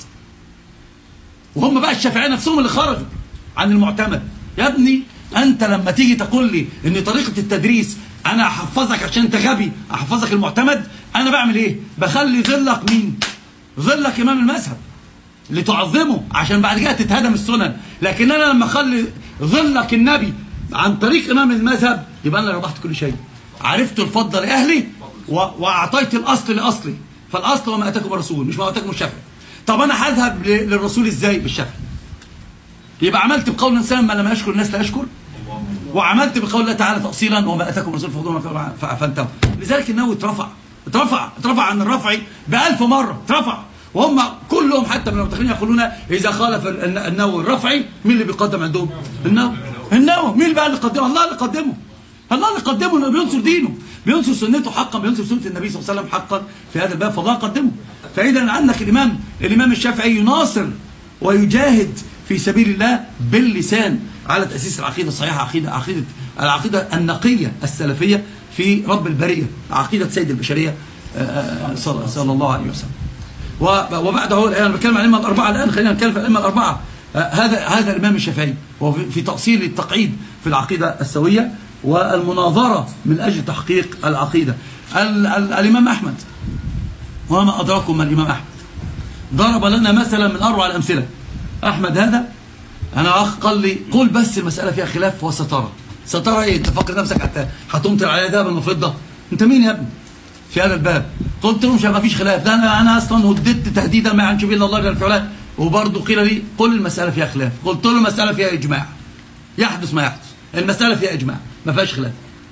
وهم بقى الشافعية نفسهم اللي خرجوا عن المعتمد. يا ابني أنت لما تيجي تقول لي إن طريقة التدريس أنا أحفظك عشان أنت غبي، أحفظك المعتمد، أنا بعمل إيه؟ بخلي ظلك مين؟ ظلك إمام المذهب اللي تعظمه عشان بعد كده تتهدم السنن. لكن أنا لما أخلي ظلك النبي عن طريق إمام المذهب يبقى أنا ربحت كل شيء. عرفت الفضل لأهلي وأعطيت الأصل لأصلي. فالأصل وما أتاكم الرسول مش ما أتاكم الشافعي. طب أنا هذهب للرسول إزاي؟ بالشافعي. يبقى عملت بقول الإنسان ما لم يشكر الناس لا يشكر، وعملت بقول الله تعالى تأصيلا وما أتاكم الرسول فخذوه فانتهوا. لذلك النووي اترفع عن الرفع ب1000 مرة، اترفع. وهم كلهم حتى من المتأخرين يقولون إذا خالف النووي الرفعي مين اللي بيقدم عندهم؟ النووي. مين بقى اللي قدمه؟ الله اللي قدمه، انه بينصر دينه، بينصر سنته حقا، بينصر سنة النبي صلى الله عليه وسلم حقا في هذا الباب، فالله قدمه. فإذا عندك الإمام الشافعي يناصر ويجاهد في سبيل الله باللسان على تأسيس العقيدة الصحيحة، العقيدة النقية السلفية في رب البرية، عقيدة سيد البشرية صلى الله عليه وسلم. وبعده الآن بتكلم عن الأئمة الأربعة. الآن خلينا نتكلم في الأئمة الأربعة. هذا الإمام الشافعي وهو في تأصيل التقعيد في العقيدة السوية والمناظرة من أجل تحقيق العقيدة. الإمام أحمد، وما أدراكم ما الإمام أحمد، ضرب لنا مثلا من أروع الأمثلة. أحمد هذا أنا قال لي قول بس المسألة فيها خلاف وسترى. سترى إيه؟ أنت فاكر نفسك هتمطر عليها ذهبا وفضة؟ أنت مين يا ابني في هذا الباب؟ قلت لهم ما فيش خلاف، لا أنا أصلا هددت تهديدا ما يعنش به إلا الله جل في علاه. وبرضه قيل لي قل المسألة فيها خلاف، قلت له المسألة فيها إجماع، يحدث ما يحدث، المسألة فيها إجماع ما فيهاش خلاف،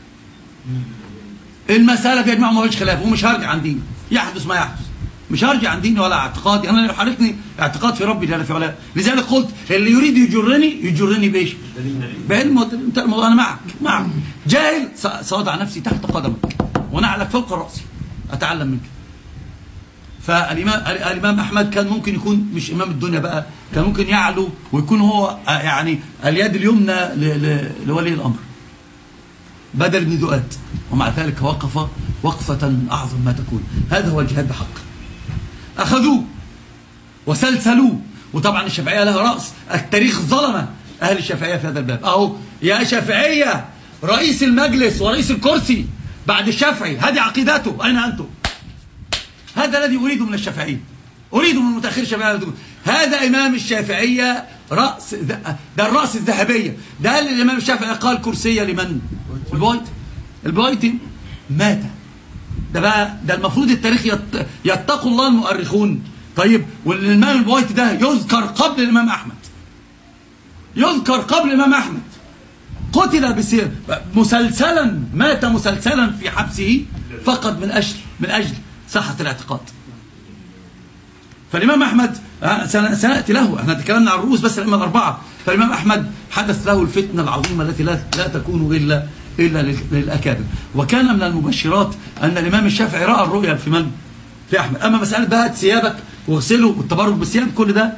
المسألة فيها إجماع وما فيش خلاف، ومش هرجع عن ديني، يحدث ما يحدث، مش هرجع عن ديني ولا اعتقادي. أنا حالتني اعتقاد في ربي جل في علاه. لذلك قلت اللي يريد يجرني بإيش؟ بعلم. أنا معك جاهل سأضع نفسي تحت قدمك ونعلك فوق رأسي أتعلم منك. فالإمام أحمد كان ممكن يكون مش إمام الدنيا بقى، كان ممكن يعلو ويكون هو يعني اليد اليمنى لولي الأمر بدل ابن دؤاد، ومع ذلك وقف وقفة أعظم ما تكون. هذا هو الجهاد بحق. أخذوه وسلسلوه. وطبعا الشافعية لها رأس، التاريخ ظلم أهل الشافعية في هذا الباب. أهو يا شافعية رئيس المجلس ورئيس الكرسي بعد الشافعي، هذه عقيدته، أين أنتم؟ هذا الذي أريده من الشافعية، أريده من متأخر الشافعية. هذا إمام الشافعية رأس، ده الرأس الذهبية. ده اللي الإمام الشافعي قال كرسية لمن؟ البويتي مات. ده المفروض التاريخ يتقوا الله المؤرخون. طيب والإمام البويتي ده يذكر قبل الإمام أحمد، قتل مسلسلا، مات مسلسلا في حبسه فقط من أجل صحة الاعتقاد. فالإمام أحمد سنأتي له، احنا تكلمنا عن الرؤوس بس الأئمة الأربعة. فالإمام أحمد حدث له الفتنة العظيمة التي لا تكون إلا للأكابر. وكان من المبشرات أن الإمام الشافعي رأى الرؤيا في من؟ في أحمد. أما مسألة بقى ثيابك واغسله والتبرك بالثياب، كل ده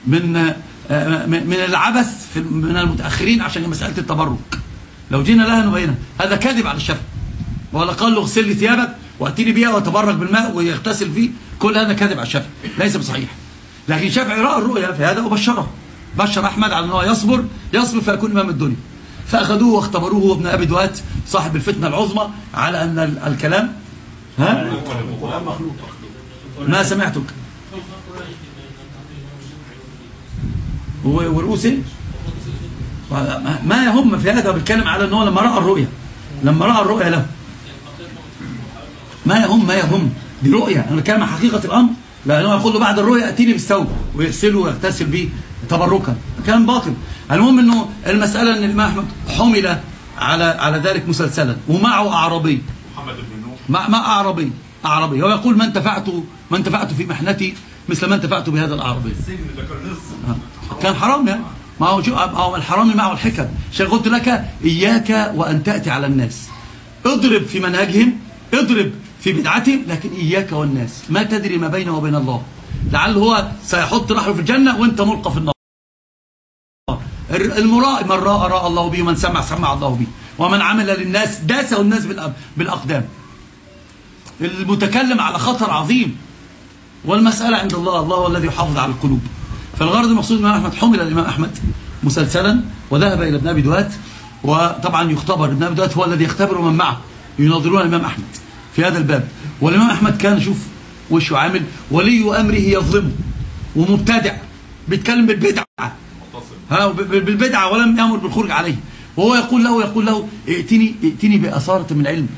من العبث من المتأخرين عشان مسألة التبرك. لو جينا لها نبينها، هذا كذب على الشافعي، ولا قال له اغسل لي ثيابك واتيني بيها وتبرك بالماء ويغتسل فيه، كل هذا كذب على الشافعي ليس بصحيح. لكن الشافعي رأى الرؤيا في هذا وبشره، بشر أحمد على أنه يصبر فيكون إمام الدنيا. فأخذوه واختبروه وابن أبي دوات صاحب الفتنة العظمى على أن الكلام ما سمعتك ورؤوسي ما يهم في هذا. بيتكلم على أنه لما رأى الرؤيا له ما يهم دي رؤيا. أنا بتكلم عن حقيقة الأمر، لأنه يقول له بعد الرؤيا أتيني بالثوب ويغسله ويغتسل به تبركا، كلام باطل. المهم أنه المسألة أن الإمام أحمد حمل على ذلك مسلسلا ومعه أعرابي، محمد بن نوح مع أعرابي ويقول ما انتفعت في محنتي مثل ما انتفعت بهذا الأعرابي. كان حرام يعني، ما هو الحرام معه الحكم. عشان قلت لك إياك وأن تأتي على الناس، اضرب في منهجهم، اضرب في بدعتهم، لكن إياك والناس، ما تدري ما بينه وبين الله، لعل هو سيحط رحله في الجنة وانت ملقى في النار. المرائي من رأى الله به، ومن سمع الله به، ومن عمل للناس داسه الناس بالأقدام. المتكلم على خطر عظيم، والمسألة عند الله هو الذي يحافظ على القلوب. فالغرض المقصود الإمام أحمد حمل الإمام أحمد مسلسلا وذهب إلى ابن أبي دوات، وطبعا يختبر ابن أبي دوات هو الذي يختبر من معه، يناظرون الإمام أحمد في هذا الباب. والإمام أحمد كان شوف وشه عامل ولي أمره يظلمه ومبتدع، بيتكلم بالبدعة ولم يأمر بالخروج عليه. وهو يقول له ائتني بأثارة من علم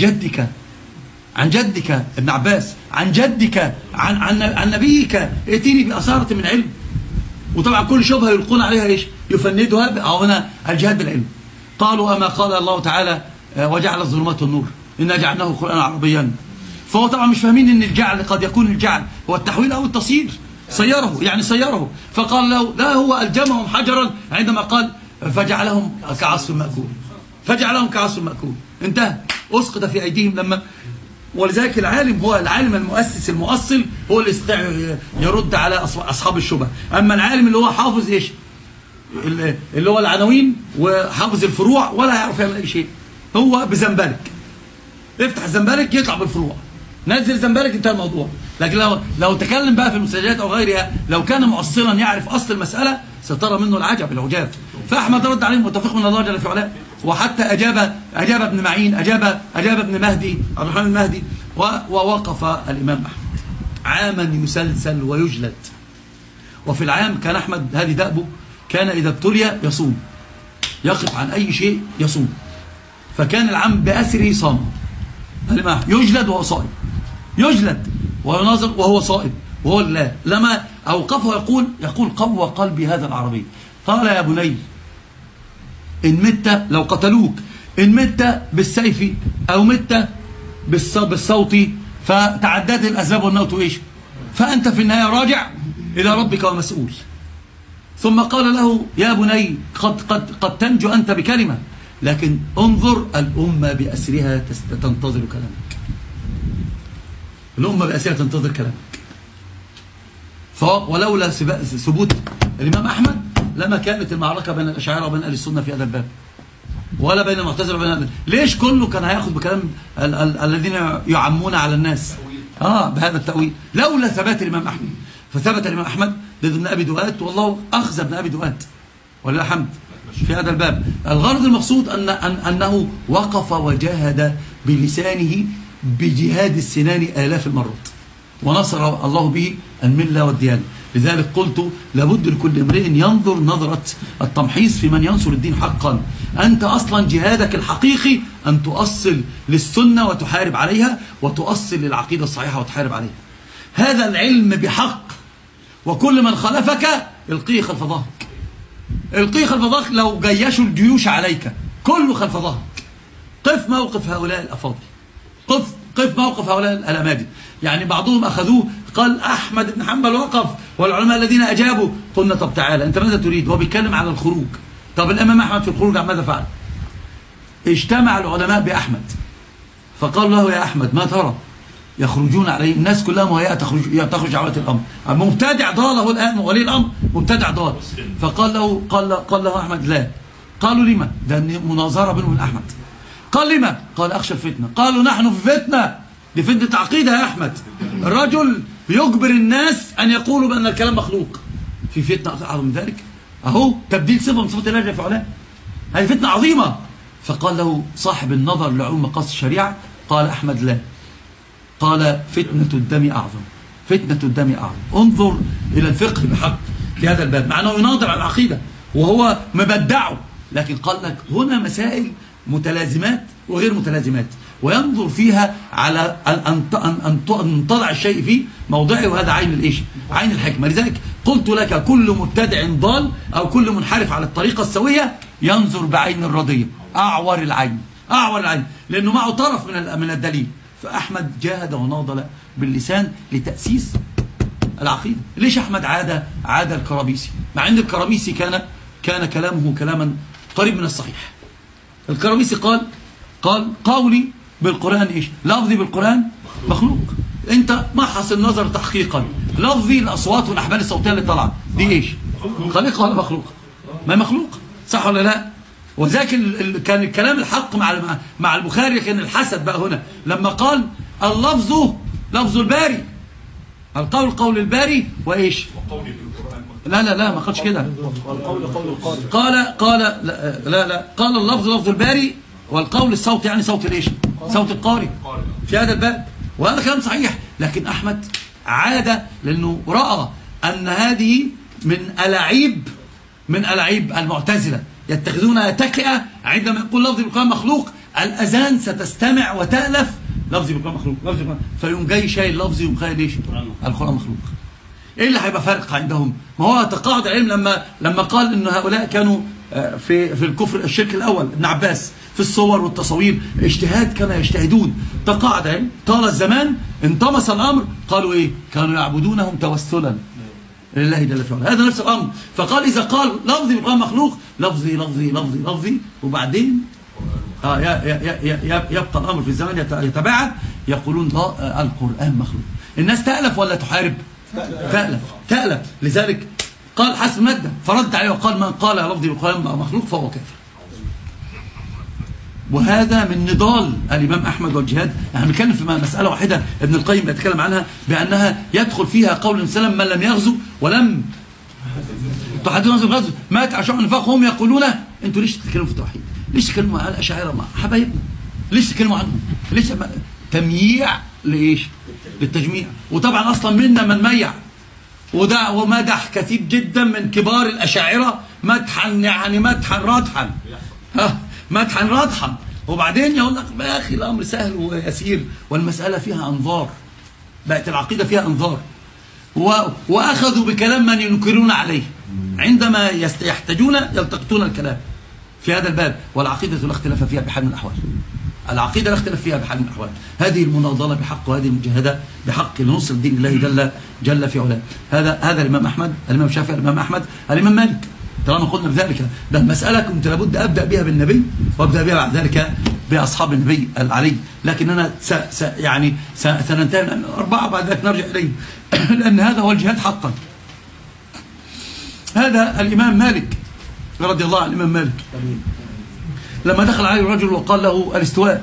عن جدك ابن عباس، عن جدك عن نبيك، ائتني بأثارة من علم. وطبعا كل شبهة يلقون عليها ايش؟ يفندها. أو هنا الجهاد بالعلم. قالوا أما قال الله تعالى وجعل الظلمات والنور إنا جعلناه قرآنا عربيا. فهو طبعا مش فاهمين ان الجعل قد يكون الجعل هو التحويل او التصير، صيره. فقال له لا، هو الجمهم حجرا عندما قال فجعلهم كعصف مأكول. انتهى، اسقط في ايديهم لما. ولذلك العالم هو العالم المؤسس المؤصل، هو اللي يستطيع يرد على اصحاب الشبه. اما العالم اللي هو حافظ ايش؟ اللي هو العناوين وحافظ الفروع، ولا هيعرف يعمل اي شيء. هو بزنبلك، افتح الزنبلك يطلع بالفروع، نزل الزنبلك انتهى الموضوع. لكن لو تكلم بقى في المسجلات او غيرها، لو كان معصلا يعرف اصل المساله سترى منه العجاب. فاحمد رد عليهم متفق من الله جل في علاه، وحتى اجاب ابن معين، اجاب ابن مهدي، عبد الرحمن المهدي، ووقف الامام احمد عاما يسلسل ويجلد. وفي العام كان احمد هذه دأبه، كان اذا ابتلي يصوم، يقف عن اي شيء يصوم. فكان العام بأسره صام، يجلد وهو صائم، يجلد ويناظر وهو صائم، وهو لا لما أوقفه يقول قوى قلبي هذا العربي. قال يا بني إن مت لو قتلوك، إن مت بالسيف أو مت بالصوت فتعددت الأسباب والنوت إيش، فأنت في النهاية راجع إلى ربك ومسؤول. ثم قال له يا بني قد تنجو أنت بكلمة، لكن انظر الأمة بأسرها تنتظر كلامك، الأمة بأسرها تنتظر كلامك. ولولا ثبوت الإمام أحمد لما كانت المعركة بين الأشاعرة وبين أهل السنة في هذا الباب، ولا بين المعتزلة وبين ليش كله كان هياخد بكلام الذين يعمون على الناس بهذا التأويل؟ لولا ثبات الإمام أحمد. فثبت الإمام أحمد ضد ابن أبي دؤاد، والله أخذ ابن أبي دؤاد ولله الحمد في هذا الباب. الغرض المقصود أنه وقف وجاهد بلسانه بجهاد السنان آلاف المرات، ونصر الله به الملة والديانة. لذلك قلت لابد لكل امرئ ينظر نظرة التمحيص في من ينصر الدين حقا. أنت أصلا جهادك الحقيقي أن تؤصل للسنة وتحارب عليها، وتؤصل للعقيدة الصحيحة وتحارب عليها. هذا العلم بحق، وكل من خلفك القيه خلف ظهرك، القيه خلف ظهرك. لو جيشوا الجيوش عليك كله خلف ظهرك. قف موقف هؤلاء الأفاضل، قف موقف هؤلاء الأماجد. يعني بعضهم أخذوه قال أحمد بن حنبل وقف والعلماء الذين أجابوا. قلنا طب تعالى أنت ماذا تريد؟ هو بيتكلم على الخروج. طب الإمام أحمد في الخروج ماذا فعل؟ اجتمع العلماء بأحمد فقال له يا أحمد ما ترى؟ يخرجون عليه الناس كلها مهيئة تخرج على الأمر، مبتدع ضال هو الآن، ولي الأمر مبتدع ضال. فقال له قال له أحمد لا. قالوا لما؟ ده مناظرة بينه وبين أحمد. قال لما؟ قال أخشى الفتنة. قالوا نحن في فتنة، دي فتنة عقيدة يا أحمد. الرجل يجبر الناس أن يقولوا بأن الكلام مخلوق، في فتنة أعظم من ذلك؟ أهو تبديل صفة من صفات الله جل وعلا، هذه فتنة عظيمة. فقال له صاحب النظر لعلوم مقاصد الشريعة، قال أحمد لا. قال فتنة الدم أعظم، فتنة الدم أعظم. انظر إلى الفقه بحق في هذا الباب، مع أنه يناظر على العقيدة وهو مبدعه، لكن قال لك هنا مسائل متلازمات وغير متلازمات، وينظر فيها على أن تضع الشيء في موضعه، وهذا عين الإيش؟ عين الحكمة. لذلك قلت لك كل مبتدع ضال أو كل منحرف على الطريقة السوية ينظر بعين الرضية، أعور العين، لأنه معه طرف من الدليل. فأحمد جاهد وناضل باللسان لتأسيس العقيدة. ليش أحمد عاد الكرابيسي؟ مع أن الكرابيسي كان كلامه كلاما قريب من الصحيح. الكرابيسي قال قولي بالقرآن إيش؟ لفظي بالقرآن مخلوق. أنت محص النظر تحقيقا، لفظي الأصوات والأحبال الصوتية اللي طالعه دي إيش؟ خليقة ولا مخلوق؟ ما مخلوق، صح ولا لا؟ وذاك كان الكلام الحق مع البخاري كان الحسد بقى هنا لما قال اللفظ لفظ الباري، القول قول الباري وإيش؟ لا ما قالش كده. قال لا قال اللفظ لفظ الباري والقول الصوت، يعني صوت الايش؟ صوت القارئ في هذا الباب، وهذا كلام صحيح. لكن أحمد عاد لأنه رأى أن هذه من ألاعيب المعتزلة، يتخذونها تكئة عندما يقول لفظ بالقرآن مخلوق. الأذان ستستمع وتألف لفظ بالقرآن مخلوق، فيوم جاي شايل اللفظ يوم خايل ايش؟ القرآن مخلوق. ايه اللي هيبقى فارق عندهم؟ ما هو تقاعد العلم لما قال ان هؤلاء كانوا في الكفر الشرك الاول، ابن عباس في الصور والتصوير اجتهاد كما يجتهدون، تقاعد علم، طال الزمان، انطمس الامر، قالوا ايه؟ كانوا يعبدونهم توسلا لله جل وعلا. هذا نفس الامر. فقال اذا قال لفظي بالقرآن مخلوق، لفظي وبعدين يبقى الامر في الزمان يتباعد، يقولون القرآن مخلوق. الناس تألف ولا تحارب؟ تألف. لذلك قال حسب المادة، فرد عليه وقال من قال لفظي بالقرآن مخلوق فهو كافر. وهذا من نضال الإمام أحمد والجهاد. يعني بنتكلم في مسألة واحدة ابن القيم يتكلم عنها بأنها يدخل فيها قول السلام من لم يغزو ولم تحدثوا نفسه بالغزو مات عشان النفاق وهم يقولون انتوا ليش تتكلموا في التوحيد؟ ليش تتكلموا عن الأشاعرة مع حبايبنا؟ ليش تتكلموا عنهم؟ ليش تمييع لإيش؟ للتجميع. وطبعا أصلا منا من ميع ومدح كثير جدا من كبار الأشاعرة مدحا يعني مدحا رادحا مدحا رادحا. وبعدين يقول لك يا أخي الأمر سهل ويسير والمسألة فيها أنظار، بقت العقيدة فيها أنظار. وأخذوا بكلام من ينكرون عليه عندما يحتاجون يلتقطون الكلام في هذا الباب. والعقيدة لا اختلاف فيها بحال من الأحوال، العقيدة لا اختلاف فيها بحال من الأحوال. هذه المناضلة بحق وهذه المجاهدة بحق لنصر دين الله جل في علاه. هذا الإمام أحمد، الإمام الشافعي، الإمام أحمد، الإمام مالك. طالما قلنا بذلك ده المسألة كنت لابد أبدأ بها بالنبي وأبدأ بها بعد ذلك بأصحاب النبي العلي، لكن أنا يعني سننتهي من 4 بعد ذلك نرجع إليه لأن هذا هو الجهاد حقا. هذا الإمام مالك رضي الله عن الإمام مالك لما دخل عليه الرجل وقال له الاستواء،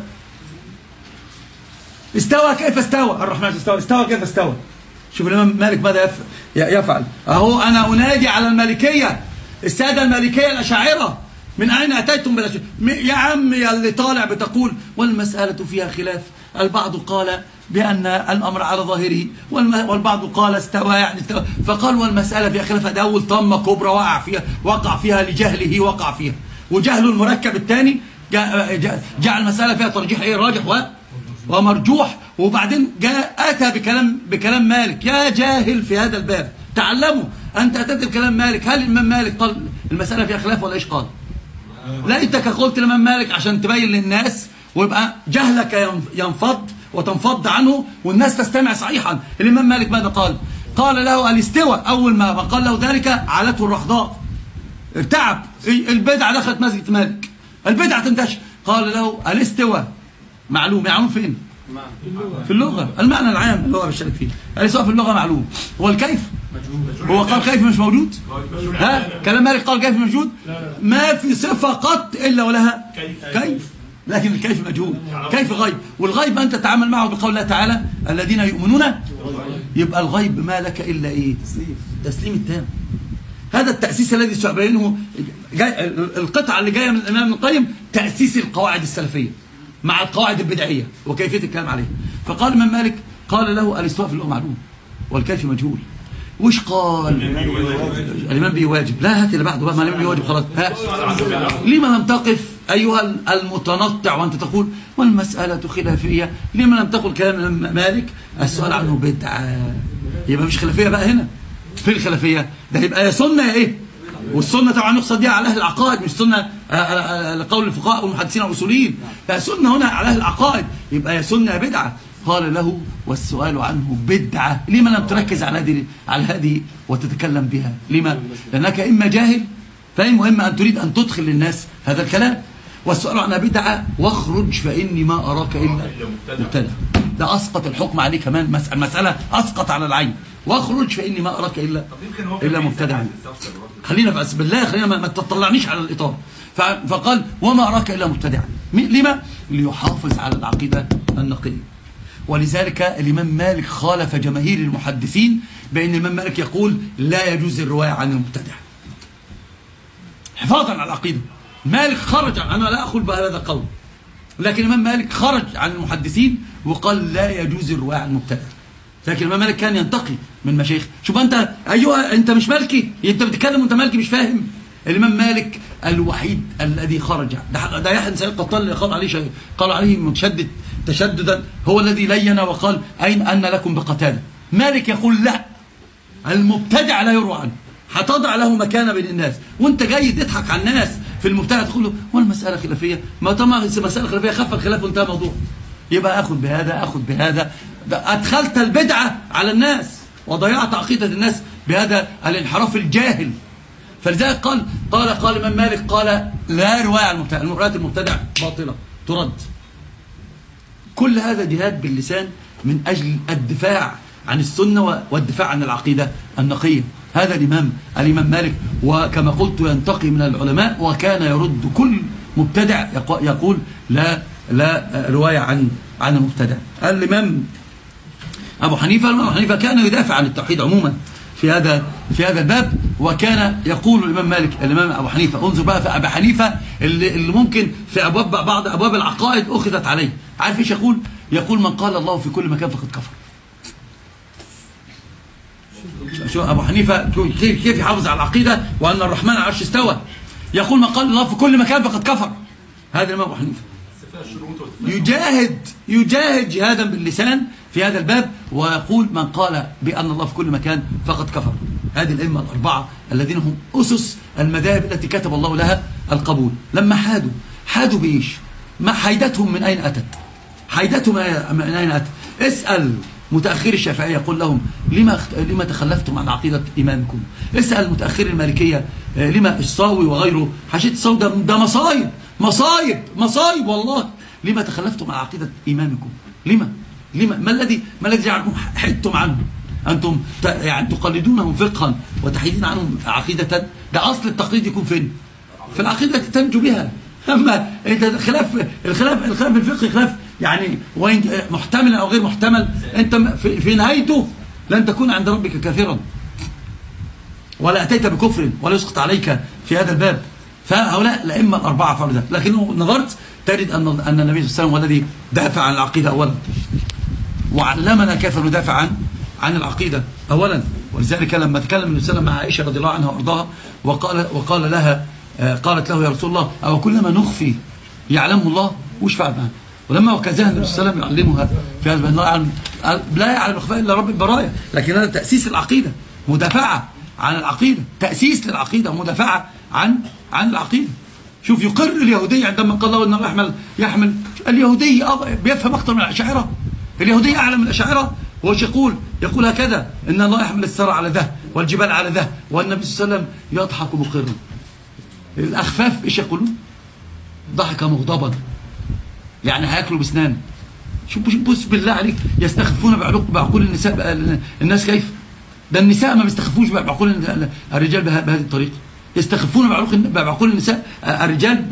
استوى كيف استوى الرحمن استوى كيف استوى. شوف الإمام مالك ماذا يفعل. أهو أنا أنادي على المالكية، السادة المالكية الأشاعرة من أين أتيتم بالأشاعرة؟ يا عم يا اللي طالع بتقول والمسألة فيها خلاف، البعض قال بأن الأمر على ظاهره والبعض قال استوى يعني استوى، فقال والمسألة فيها خلاف. ده أول طمة كبرى وقع فيها لجهله وقع فيها، وجهل المركب الثاني جعل المسألة فيها ترجيح راجح ومرجوح. وبعدين أتى بكلام مالك. يا جاهل في هذا الباب تعلموا، أنت أتيت بكلام مالك. هل الإمام مالك قال المسألة فيها خلاف ولا إيش قال؟ لقيتك قلت الإمام مالك عشان تبين للناس ويبقى جهلك ينفض وتنفض عنه والناس تستمع صحيحا. الإمام مالك ماذا قال؟ قال له الاستوى. أول ما قال له ذلك علته الرحضاء، ارتعب. البدعة دخلت مسجد مالك، البدعة تنتشر. قال له الاستوى معلوم فين؟ في اللغة، المعنى العام اللغة بالشرك فيه. الاستواء في اللغة معلوم. هو الكيف هو قال كيف مش موجود؟ كلام مالك قال كيف موجود؟ ما في صفة قط إلا ولها كيف، لكن الكيف مجهول، كيف غيب. والغيب أنت تتعامل معه بقول الله تعالى الذين يؤمنون. يبقى الغيب ما لك إلا إيه؟ تسليم التام. هذا التأسيس الذي سأبينه القطعة اللي جاية من الإمام ابن القيم، تأسيس القواعد السلفية مع القواعد البدعية وكيفية الكلام عليها. فقال الإمام مالك قال له الاستواء في اللغة معلوم والكيف مجهول. وش قال؟ الإمام بيواجب. لا هات اللي بعده بقى، ما الإمام بيواجب خلاص. لما لم تقف أيها المتنطع وأنت تقول والمسألة خلافية؟ لما لم تقل كلام مالك السؤال عنه بدعة؟ يبقى مش خلافية بقى هنا. في الخلافية ده يبقى يا سنة يا إيه؟ والسنة طبعا يقصد بها على أهل العقائد، مش سنة لقول الفقهاء والمحدثين والأصوليين، لا سنة هنا على أهل العقائد. يبقى يا سنة يا بدعة. قال له والسؤال عنه بدعة. لما لم تركز على هذه وتتكلم بها؟ لما؟ لأنك إما جاهل فإن وإما أن تريد أن تدخل للناس هذا الكلام. والسؤال عنها بدعة واخرج فإني ما أراك إلا مبتدع. ده أسقط الحكم عليه كمان، المسألة أسقط على العين. واخرج فإني ما أراك إلا مبتدع. خلينا بس بالله، خلينا ما تطلعنيش على الإطار. فقال وما أراك إلا مبتدع. لما؟ ليحافظ على العقيدة النقية. ولذلك الإمام مالك خالف جماهير المحدثين بأن الإمام مالك يقول لا يجوز الرواية عن المبتدع حفاظا على العقيدة. مالك خرج، أنا لا أقول بهذا القول، لكن الإمام مالك خرج عن المحدثين وقال لا يجوز الرواية عن المبتدع. لكن الإمام مالك كان ينتقي من مشايخ. شوف أنت أنت مش مالكي، أنت بتتكلم وأنت مالكي مش فاهم. الإمام مالك الوحيد الذي خرج، ده يحيى بن سعيد القطان اللي قال عليه متشدد تشددا، هو الذي لين وقال أين أن لكم بقتادة. مالك يقول لا، المبتدع لا يروى عنه، هتضع له مكانه بين الناس. وانت جاي تضحك على الناس في المبتدع تقول له والمسألة خلافية، ما طبعا مسألة خلافية خف الخلاف وانتهى الموضوع. يبقى أخذ بهذا أدخلت البدعة على الناس وضيعت عقيدة الناس بهذا الانحراف الجاهل. فلذلك قال الإمام مالك قال لا رواية عن المبتدع، المرات المبتدع باطلة ترد. كل هذا جهاد باللسان من أجل الدفاع عن السنة والدفاع عن العقيدة النقية. هذا الإمام مالك، وكما قلت ينتقي من العلماء، وكان يرد كل مبتدع يقول لا رواية عن المبتدع. الإمام أبو حنيفة كان يدافع عن التوحيد عموما في هذا الباب، وكان يقول الإمام أبو حنيفة، انظر بقى في أبو حنيفة اللي ممكن في بعض أبواب العقائد أخذت عليه. عارف إيش يقول من قال الله في كل مكان فقد كفر. شو أبو حنيفة كيف يحافظ على العقيدة وأن الرحمن على العرش استوى؟ يقول من قال الله في كل مكان فقد كفر. هذا الإمام أبو حنيفة يجاهد جهادا باللسان في هذا الباب، ويقول من قال بأن الله في كل مكان فقد كفر. هذه الأئمة الأربعة الذين هم أسس المذاهب التي كتب الله لها القبول، لما حادوا بإيش؟ ما حيدتهم من أين أتت؟ اسأل متأخر الشافعية يقول لهم لما تخلفتم عن عقيدة إمامكم؟ اسأل متأخر المالكية لما الصاوي وغيره، حاشية الصاوي ده مصايب والله. لما تخلفتم عن عقيدة إمامكم؟ لما ما الذي جعلكم حدتم عنه؟ أنتم يعني تقلدونهم فقها وتحيدين عنهم عقيدة. ده أصل التقليد يكون فين؟ في العقيدة التي تنجو بها. أما الخلاف في الفقه خلاف يعني وين محتمل أو غير محتمل، أنت في نهايته لن تكون عند ربك كافرا ولا أتيت بكفر ولا يسقط عليك في هذا الباب. فهؤلاء الأئمة الأربعة فعلوا ذلك، لكنه نظرت تجد أن النبي صلى الله عليه وسلم هو الذي دافع عن العقيدة أولا، وعلمنا كيف ندافع عن العقيدة أولا. ولذلك لما تكلم النبي صلى الله عليه وسلم مع عائشة رضي الله عنها وأرضاها وقال لها، قالت له يا رسول الله أو كلما نخفي يعلمه الله؟ وش فعل معها؟ ولما وكزها النبي صلى الله عليه وسلم يعلمها في هذا لا يعلم الخفاء إلا رب البرايا. لكن هذا تأسيس العقيدة، مدافعة عن العقيدة، تأسيس للعقيدة، مدافعة عن العقيدة. شوف يقر اليهودي عندما قال له أنه يحمل اليهودي بيفهم أكثر من الأشاعرة. اليهودي أعلم من الأشاعرة. وش يقول هكذا إن الله يحمل الثرى على ذه والجبال على ذه، والنبي صلى الله عليه وسلم يضحك مقرا. الأخفاف إيش يقولون؟ ضحك مغضبا، يعني هياكلوا بسنان. شوف بص بالله عليك، يستخفون بعقول الناس كيف؟ ده النساء ما بيستخفوش بعقول الرجال بهذه الطريقة. يستخفون بعقول النساء الرجال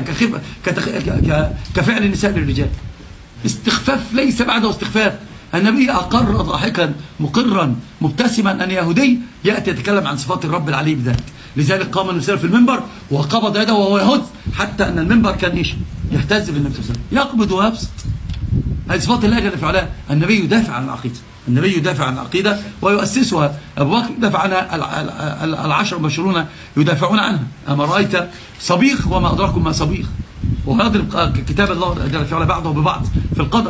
كفعل النساء للرجال. استخفاف ليس بعده استخفاف. النبي أقر ضاحكا مقرا مبتسما أن يهودي يأتي يتكلم عن صفات الرب العلي بذلك. لذلك قام النبي في المنبر وقبض يده وهو يهز، حتى أن المنبر كان إيش؟ يهتز بالنبي صلى الله عليه وسلم، يقبض ويبسط. هذه صفات الله جل في علاه. النبي يدافع عن العقيدة، ويؤسسها. أبو بكر يدافع عنها، العشر المبشرون يدافعون عنها. أما رأيت صبيغ وما أدراكم ما صبيغ، وهذا كتاب الله جل في علاه بعضه ببعض في القدر.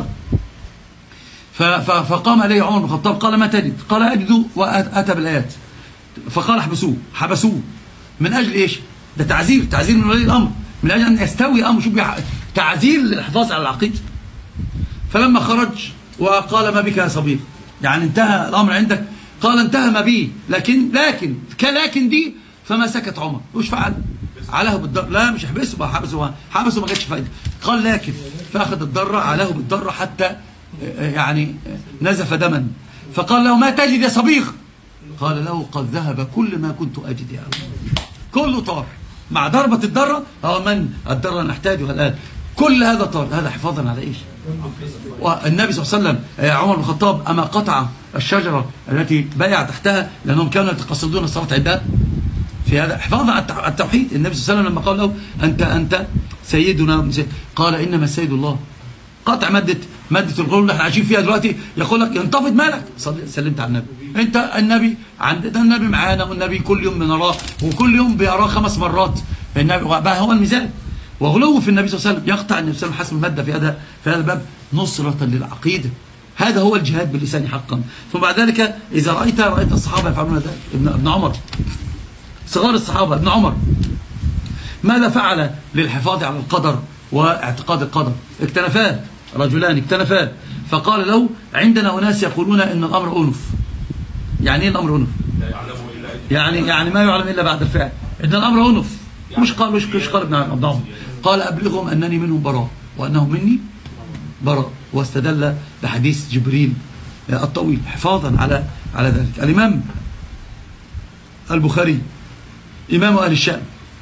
فقام عليه عمر بن الخطاب قال ما تجد؟ قال أجد، وأتى بالآيات. فقال حبسوه من أجل إيش؟ ده تعزير من ولي الأمر، من أجل أن يستوي أمر. شوف تعزير للحفاظ على العقيدة. فلما خرج وقال ما بك يا صبيغ، يعني انتهى الأمر عندك؟ قال انتهى ما بي، لكن دي. فما سكت عمر. وش فعل؟ علاه بالضر. لا مش حبسه ما جاتش فايدة. قال لكن، فأخذ الضرة علاه بالضرة حتى يعني نزف دما. فقال له ما تجد يا صبيغ؟ قال له قد ذهب كل ما كنت أجد يا أبو. كله طار مع ضربة الضرة. من الضرة نحتاجها الآن. كل هذا طار. هذا حفاظا على إيش؟ والنبي صلى الله عليه وسلم عمر بن الخطاب أما قطع الشجرة التي بايع تحتها لأنهم كانوا يتقصدون الصلاة عندها في هذا حفاظا على التوحيد. النبي صلى الله عليه وسلم لما قال له أنت سيدنا، قال إنما السيد الله. قطع مادة الغلو اللي احنا عايشين فيها دلوقتي. يقول لك ينتفض مالك؟ سلمت على النبي. انت النبي معانا، والنبي كل يوم بنراه، وكل يوم بيراه 5 مرات. النبي بقى هو الميزان. وغلو في النبي صلى الله عليه وسلم يقطع النبي صلى الله عليه وسلم حسب المادة في هذا الباب نصرة للعقيدة. هذا هو الجهاد باللسان حقا. ثم بعد ذلك إذا رأيت الصحابة يفعلون ذلك. ابن عمر، صغار الصحابة، ابن عمر ماذا فعل للحفاظ على القدر واعتقاد القدر؟ رجلان اكتنفان. فقال له عندنا أناس يقولون إن الأمر أنف. يعني إيه الأمر أنف؟ يعني ما يعلم إلا بعد الفعل. إن الأمر أنف. مش قال ابن عمر. قال أبلغهم أنني منهم براء وأنهم مني براء. واستدل بحديث جبريل الطويل حفاظا على ذلك. الإمام البخاري إمام أهل الشام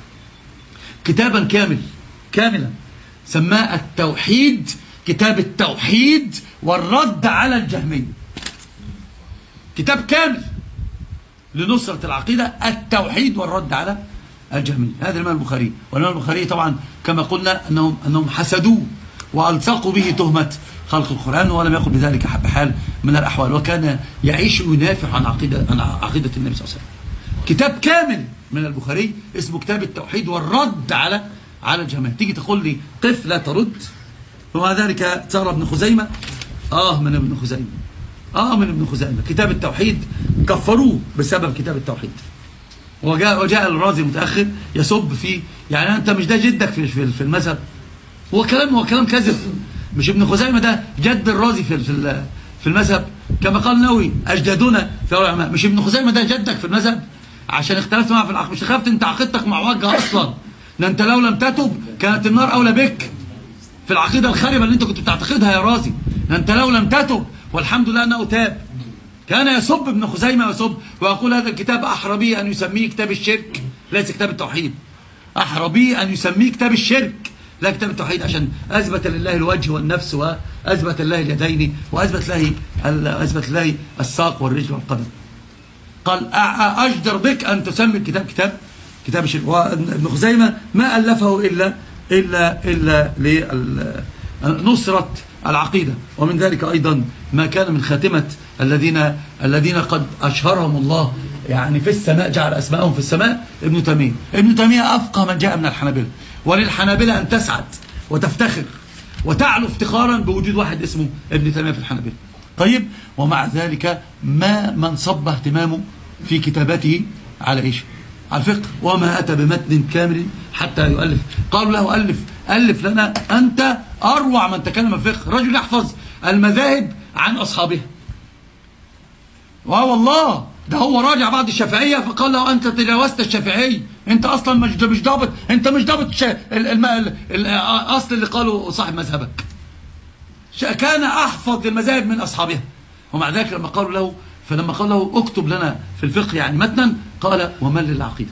كتابا كاملا سماه التوحيد، كتاب التوحيد والرد على الجهمية. كتاب كامل لنصرة العقيدة، التوحيد والرد على الجهمية. هذا الإمام البخاري. والإمام البخاري طبعا كما قلنا أنهم حسدوه وألصقوا به تهمة خلق القرآن، ولم يقل بذلك بحال من الأحوال، وكان يعيش وينافع عن عقيدة النبي صلى الله عليه وسلم. كتاب كامل من البخاري اسمه كتاب التوحيد والرد على الجهمية. تيجي تقول لي قف لا ترد. ومع ذلك صار ابن خزيمة من ابن خزيمة كتاب التوحيد كفروه بسبب كتاب التوحيد. وجاء الرازي متأخر يسب فيه، يعني أنت مش ده جدك في المذهب؟ هو كلام كذب. مش ابن خزيمة ده جد الرازي في المذهب كما قال النووي أجدادنا في العلماء؟ مش ابن خزيمة ده جدك في المذهب عشان اختلفت معه في العقيدة؟ مش خافت انت عقيدتك معوجة اصلا؟ ده انت لو لم تتب كانت النار اولى بك في العقيدة الخاربة اللي انت كنت بتعتقدها يا رازي. ده انت لو لم تتب، والحمد لله انه تاب. كان يسب ابن خزيمة ويقول هذا الكتاب أحرى به أن يسميه كتاب الشرك ليس كتاب التوحيد. أحرى به أن يسميه كتاب الشرك لا كتاب التوحيد، عشان أثبت لله الوجه والنفس، وأثبت الله اليدين، وأثبت الله الساق والرجل والقدم. قال أجدر بك أن تسمي الكتاب كتاب الشرك. وابن خزيمة ما ألفه إلا لنصرة العقيدة. ومن ذلك أيضا ما كان من خاتمة الذين قد أشهرهم الله يعني في السماء، جعل أسماءهم في السماء، ابن تيمية أفقه من جاء من الحنابلة. وللحنابلة أن تسعد وتفتخر وتعلو افتخارا بوجود واحد اسمه ابن تيمية في الحنابلة. طيب، ومع ذلك ما انصب اهتمامه في كتاباته على إيش؟ على الفقه، وما أتى بمتن كامل حتى يؤلف. قالوا له ألف لنا، أنت أروع من تكلم في الفقه، رجل يحفظ المذاهب عن أصحابها. والله ده هو راجع بعض الشافعية فقال له أنت تجاوزت الشافعي، أنت أصلا مش ضابط، أنت مش ضابط الأصل اللي قاله صاحب مذهبك. كان أحفظ المذاهب من أصحابها. ومع ذلك لما قال له اكتب لنا في الفقه يعني متنا، قال ومن للعقيدة.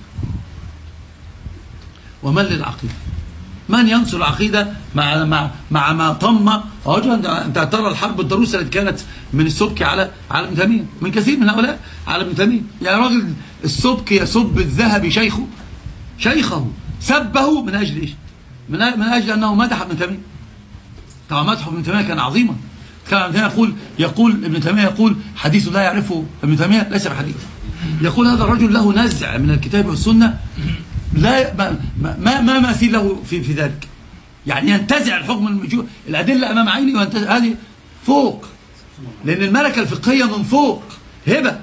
من ينصر العقيدة مع ما طم. أنت ترى الحرب الضروسة التي كانت من السبكي على ابن تيمية، من كثير من هؤلاء على ابن تيمية. يعني راجل السبكي يسب الذهبي شيخه سبه من أجل إيش؟ من أجل أنه مدح ابن تيمية. طبعا مدح ابن تيمية كان عظيما. كان ابن تيمية ابن تيمية يقول حديث لا يعرفه ابن تيمية ليس بحديث. يقول هذا الرجل له نزع من الكتاب والسنة لا ما مثيل له في ذلك. يعني ينتزع الحكم من الأدلة أمام عيني وينتزع. هذه فوق، لأن الملكة الفقهية من فوق هبة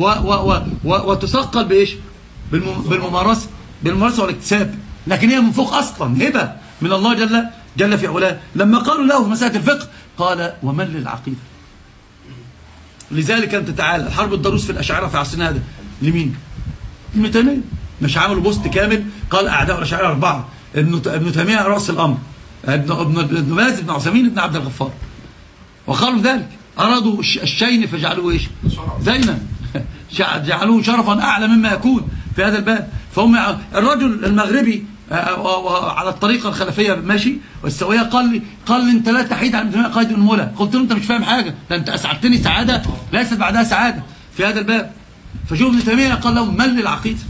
وتثقل بإيش؟ بالممارسة والاكتساب، لكن هي من فوق أصلا هبة من الله جل في علاه. لما قالوا له في مسألة الفقه قال ومن للعقيدة. لذلك أنت تعالى الحرب الضروس في الأشاعرة في عصرنا هذا لمين؟ ابن تيمية. مش عملوا بوست كامل قال أعداء الأشاعرة 4، ابن تيمية رأس الأمر، ابن باز، ابن عثيمين، ابن عبد الغفار. وقالوا ذلك أرادوا الشين فجعلوه إيش؟ زينا، جعلوه شرفا أعلى مما يكون في هذا الباب. فهم الرجل المغربي على الطريقة الخلفية ماشي والسوية قال لي انت لا تحيد عن ابن تيمية قائد المولى. قلت له انت مش فاهم حاجة، ده انت اسعدتني سعادة ليست بعدها سعادة في هذا الباب. فشوف ابن تيمية قال لهم من للعقيدة.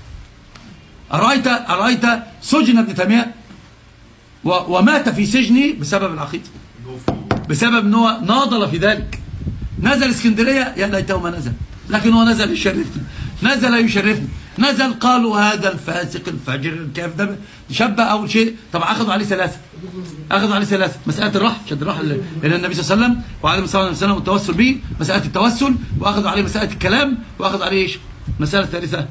أرأيت سجن ابن تيمية ومات في سجنه بسبب العقيدة، بسبب أنه ناضل في ذلك. نزل اسكندرية يا ليته ما نزل، لكن هو نزل يشرفني. نزل قالوا هذا الفاسق الفجر الكاف ده شبه أول شيء. طبعا أخذوا عليه ثلاثة. مسألة الرحل، شد الرحل إلى النبي صلى الله عليه وسلم وعليه الصلاة والسلام والتوسل به، مسألة التوسل، وأخذوا عليه مسألة الكلام، وأخذوا عليه إيش؟ مسألة الثالثة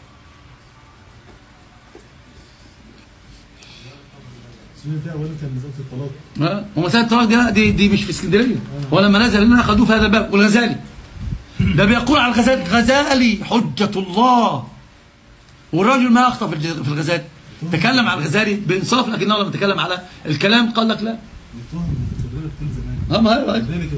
ومسألة الطلاق دي مش في اسكندرية. ولما نزل لنا أخذوه في هذا الباب. والغزالي ده بيقول على الغزالي حجة الله، والراجل ما أخطأ في الغزالي. تكلم على الغزالي بإنصاف، لكنه لما تكلم على الكلام قال لك لا.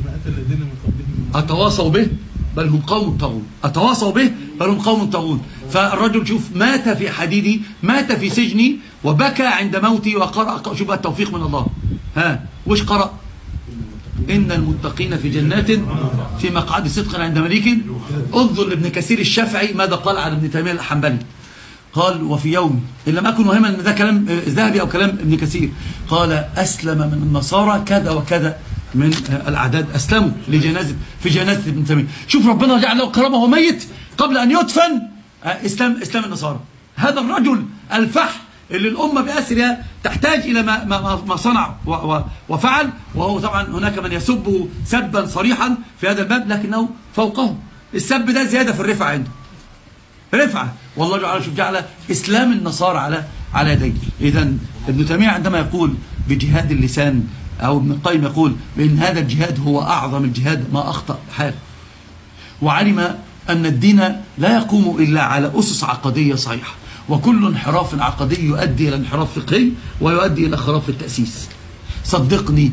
أتواصوا به بل هم قوم طاغون. فالرجل شوف مات في حديدي، مات في سجني، وبكى عند موتي وقرأ. شوف بقى التوفيق من الله. ها وش قرأ؟ إن المتقين في جنات في مقعد صدق عند مليك. انظر لابن كثير الشافعي ماذا قال عن ابن تيمية الحنبلي. قال وفي يوم إن لم أكن مهما أن ده كلام ذهبي أو كلام ابن كثير، قال أسلم من النصارى كذا وكذا من الأعداد أسلموا في جنازة ابن تيمية. شوف ربنا جعل له كرامة وهو ميت قبل أن يدفن. إسلام النصارى. هذا الرجل الفح اللي الأمة بأسرها تحتاج إلى ما صنع وفعل، وهو طبعا هناك من يسبه سبا صريحا في هذا الباب، لكنه فوقه. السب ده زيادة في الرفعة عنده، رفعة. والله جعل إسلام النصارى على يديه. إذا ابن تيمية عندما يقول بجهاد اللسان، أو ابن القيم يقول بأن هذا الجهاد هو أعظم الجهاد، ما أخطأ حال. وعلم أن الدين لا يقوم إلا على أسس عقدية صحيحة، وكل انحراف عقدي يؤدي إلى انحراف فقهي ويؤدي إلى خراب في التأسيس. صدقني،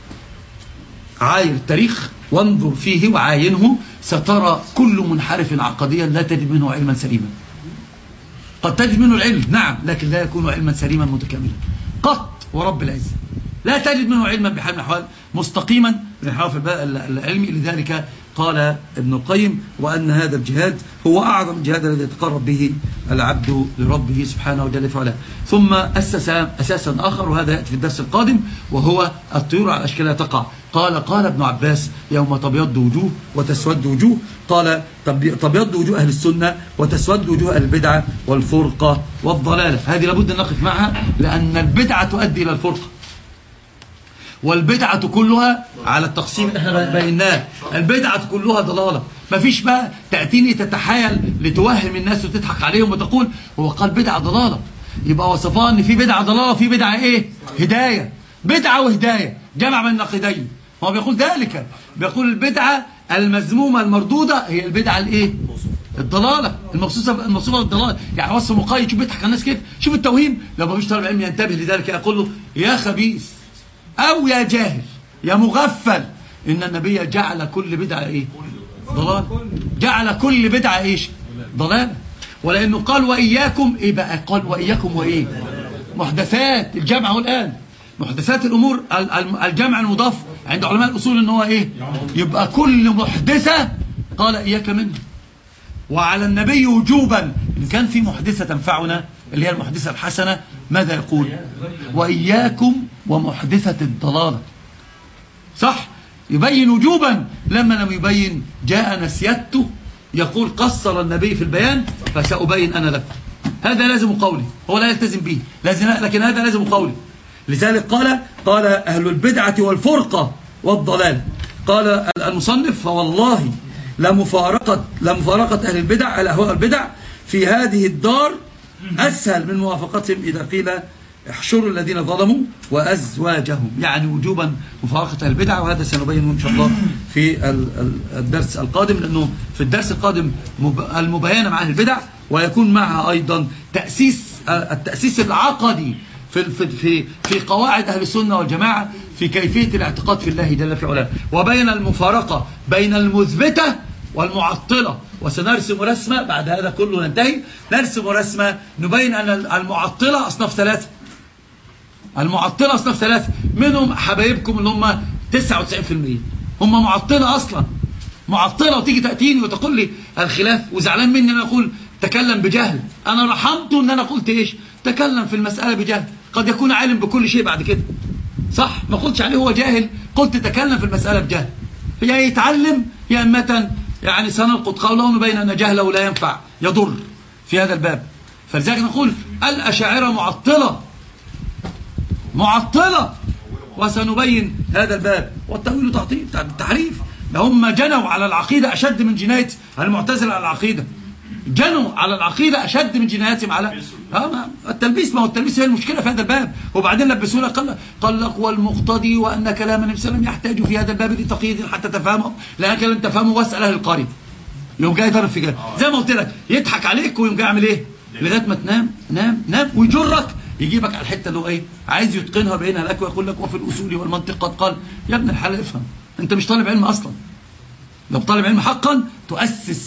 عاير التاريخ وانظر فيه وعاينه، سترى كل منحرف عقديا لا تجد منه علما سليما. قد تجد منه العلم نعم، لكن لا يكون علما سليما متكاملا قط ورب العزة. لا تجد منه علما بحال من الأحوال مستقيما للانحراف العلمي. لذلك قال ابن القيم وأن هذا الجهاد هو أعظم الجهاد الذي يتقرب به العبد لربه سبحانه وجل وعلا. ثم أسس أساسا آخر، وهذا يأتي في الدرس القادم، وهو الطيور على أشكالها تقع. قال ابن عباس يوم تبيض وجوه وتسود وجوه، قال تبيض وجوه أهل السنة وتسود وجوه أهل البدعة والفرقة والضلالة. هذه لابد أن نقف معها، لأن البدعة تؤدي إلى الفرقة، والبدعة كلها على التقسيم اللي احنا بيناه، البدعة كلها ضلالة. ما فيش بقى تأتيني تتحايل لتوهم الناس وتضحك عليهم وتقول هو قال بدعة ضلالة، يبقى وصفها ان في بدعة ضلالة وفي بدعة ايه؟ هداية. بدعة وهداية، جمع بين النقيضين. هو بيقول ذلك، بيقول البدعة المذمومة المردودة هي البدعة الايه؟ الضلالة الموصوفة بالضلالة. يعني وصف مقيد. شوف بيضحك على الناس كيف، شوف التوهيم. لو ما فيش طالب علم ينتبه لذلك يقول له يا خبيث أو يا جاهل يا مغفل، إن النبي جعل كل بدعة إيه؟ ضلال. جعل كل بدعة إيش؟ ضلال. ولأنه قال وإياكم إيه بقى؟ قال وإياكم وإيه؟ محدثات. الجمع هو الآن محدثات الأمور. الجمع المضاف عند علماء الأصول إن هو إيه؟ يبقى كل محدثة قال إياك منه. وعلى النبي وجوبا إن كان في محدثة تنفعنا اللي هي المحدثة الحسنة، ماذا يقول؟ وإياكم ومحدثة الضلالة. صح؟ يبين وجوبا. لما لم يبين جاء نسيته يقول قصر النبي في البيان فسأبين أنا لكم. هذا لازم قولي، هو لا يلتزم به لكن هذا لازم قولي. لذلك قال أهل البدعة والفرقة والضلال. قال المصنف فوالله لمفارقة أهل البدع الأهواء البدع في هذه الدار أسهل من موافقتهم إذا قيل احشروا الذين ظلموا وأزواجهم، يعني وجوبا مفارقة أهل البدع. وهذا سنبينه إن شاء الله في الدرس القادم، لأنه في الدرس القادم المباينة مع أهل البدع، ويكون معها أيضا التأسيس العقدي في قواعد أهل السنة والجماعة في كيفية الاعتقاد في الله جل في علاه، وبين المفارقة بين المثبتة والمعطلة. وسنرسم رسمة بعد هذا كله ننتهي، نرسم رسمة نبين أن المعطلة أصناف ثلاثة. المعطلة أصناف ثلاثة، منهم حبايبكم اللي هم 99% هم معطلة أصلا، معطلة. وتيجي تأتيني وتقول لي الخلاف وزعلان مني أنا أقول تكلم بجهل. أنا رحمته أن أنا قلت إيش؟ تكلم في المسألة بجهل. قد يكون عالم بكل شيء بعد كده، صح؟ ما قلتش عليه هو جاهل، قلت تكلم في المسألة بجهل. يا يتعلم يا أمة يعني سنلقط قوله ونبين أن جهله لا ينفع يضر في هذا الباب. فلذلك نقول الأشاعرة معطلة وسنبين هذا الباب. والتأويل تحريف. هم جنوا على العقيدة أشد من جناية المعتزلة على العقيدة، جنوا على العقيدة أشد من جناياتهم على التلبيس. ما هو التلبيس هي المشكلة في هذا الباب. وبعدين لبسونا قال لك والمقتضي وأن كلام النبي صلى الله عليه وسلم يحتاج في هذا الباب لتقييد حتى تفهمه، لأنك لن تفهمه واسأل أهل القرية. يوم جاي ضرب في جهل زي ما قلت لك، يضحك عليك ويوم جاي يعمل إيه؟ لغاية ما تنام ويجرك، يجيبك على الحتة اللي هو إيه؟ عايز يتقنها بينها لك ويقول لك وفي الأصول والمنطق قد قال. يا ابن الحلال افهم، أنت مش طالب علم أصلا. لو طالب علم حقا تؤسس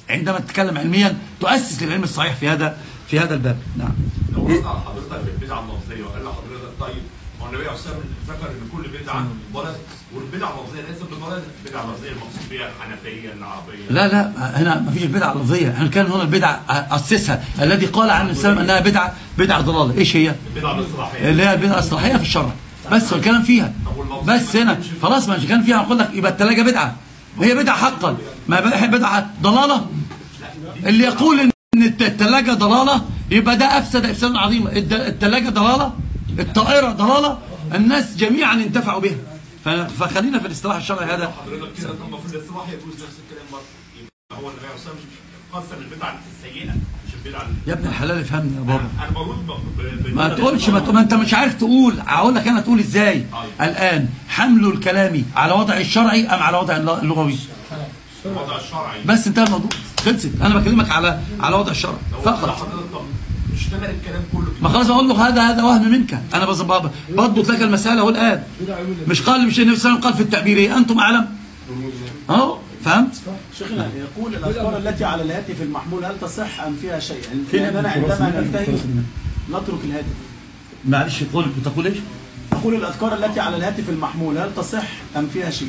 عندما تتكلم علميا تؤسس للعلم الصحيح في هذا الباب. نعم. لو وصل على حضرتك في البدعه اللفظيه وقال لحضرتك طيب هو النبي عليه الصلاه والسلام ذكر ان كل بدعه ضلاله، والبدعه اللفظيه ليست بضلاله، البدعه اللفظيه المقصود بها الحنفيه العربيه. لا هنا ما فيش البدعه اللفظيه، احنا كان هنا البدعه اسسها الذي قال عن السلام انها بدعه ضلاله. ايش هي؟ البدعه الاصلاحيه اللي هي البدعه الاصلاحيه في الشرع، بس الكلام فيها. بس هنا خلاص ما كان فيها نقول لك يبقى الثلاجه بدعه، هي بدعه حقا، ما بدعه ضلاله. اللي يقول ان الثلاجه ضلاله يبقى ده افسد افسادا عظيما. الثلاجه ضلاله، الطائره ضلاله، الناس جميعا انتفعوا بها. فخلينا في الاصطلاح الشرعي هذا. حضرتك كده طب في الاصطلاح يجوز نفس الكلام برضه، يبقى هو النبي عليه الصلاه والسلام قسم البدعه السيئه مش البدعه. يا ابن الحلال افهمني يا بابا. انا برد ما تقولش ما انت مش عارف تقول. هقول لك انا تقول ازاي الان حمل الكلام على وضع الشرعي ام على وضع اللغوي؟ الوضع الشرعي بس انتهى الموضوع، خلصت. انا بكلمك على وضع الشرع فقط. اشتغل الكلام كله ما خلاص اقول له هذا وهم منك. انا بضبط لك المساله اهو الان. مش النبي صلى الله عليه وسلم قال في التعبير ايه؟ انتم اعلم. اهو فهمت؟ شيخنا يقول الاذكار التي على الهاتف المحمول هل تصح ام فيها شيء؟ لاننا عندما ننتهي نترك الهاتف. معلش بتقول ايش؟ أقول الأذكار التي على الهاتف المحمول هل تصح أم فيها شيء؟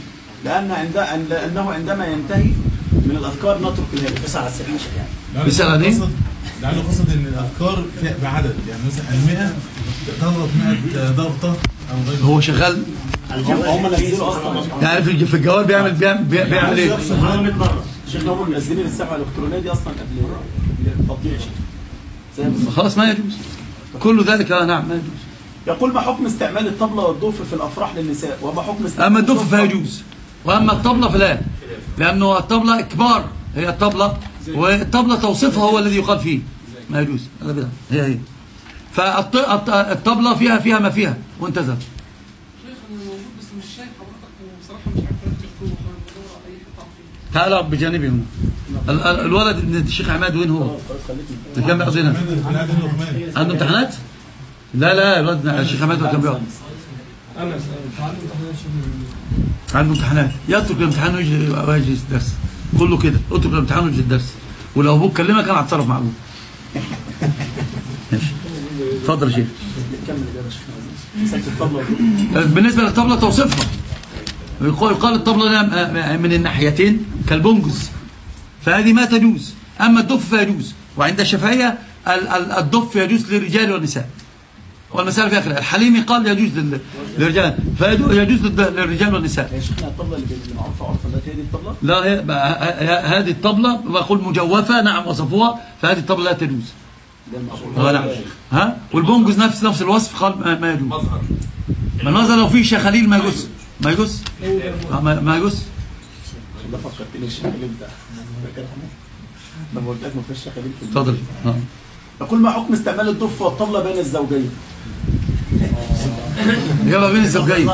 لأنه عندما ينتهي من الأذكار نترك الهاتف. بس على السريع يعني. بس على ايه؟ لعله قصد ان الاذكار بعدد، يعني مثلا 100 تضغط 100 ضغطه او غيره. هو شغال هم نزلوا اصلا يعني في الجوال بيعمل ايه؟ شيخنا هم منزلين الساعه الالكترونيه دي اصلا قبل تطبيق شيء. خلاص ما يجوز كل ذلك. نعم ما يجوز. يقول ما حكم استعمال الطبلة والضف في الافراح للنساء؟ وما حكم استعمال اما الضف فيجوز، واما الطبلة فلا، لانه الطبلة كبار، هي الطبلة والطبلة توصيفها هو الذي يقال فيه ما يجوز. هذا بدعة هي فالطبلة فيها ما فيها وانت ذا. شيخ انا موجود بس مش شايف حضرتك وبصراحه مش عارف اركز جوه خالص بدور على اي قطعه فيه. تعال اقعد بجانبي هنا. الولد ابن الشيخ عماد وين هو؟ اللي كان بيقضي هنا عنده امتحانات؟ لا الولد الشيخ عماد كان بيقعد عنده امتحانات. يترك الامتحان ويجي الدرس كله كده. اترك الامتحان ويجي الدرس، ولو ابوك كلمك انا هتصرف مع ابوك. ماشي اتفضل يا شيخ. بالنسبه للطبله توصيفها يقال الطبله من الناحيتين كالبنجز، فهذه ما تجوز. اما الدف فيجوز، وعند الشافعيه الدف يجوز للرجال والنساء، والمسألة فيها خلاف. الحليمي قال يجوز للرجال، فيجوز للرجال والنساء. يا شيخنا الطبلة اللي معروفة عرفا هي دي الطبلة؟ لا هذه الطبلة بقول مجوفة. نعم وصفوها، فهذه الطبلة لا تجوز. نعم. والبونجز نفس الوصف قال ما يجوز. المنظر لو فيه شخاليل ما يجوز. ما يجوز. ده فكرتني الشخاليل ده. لما قلت لك ما فيش شخاليل في اتفضل. يقول ما حكم استعمال الدف والطبلة بين الزوجين؟ يلا بين الزوجين.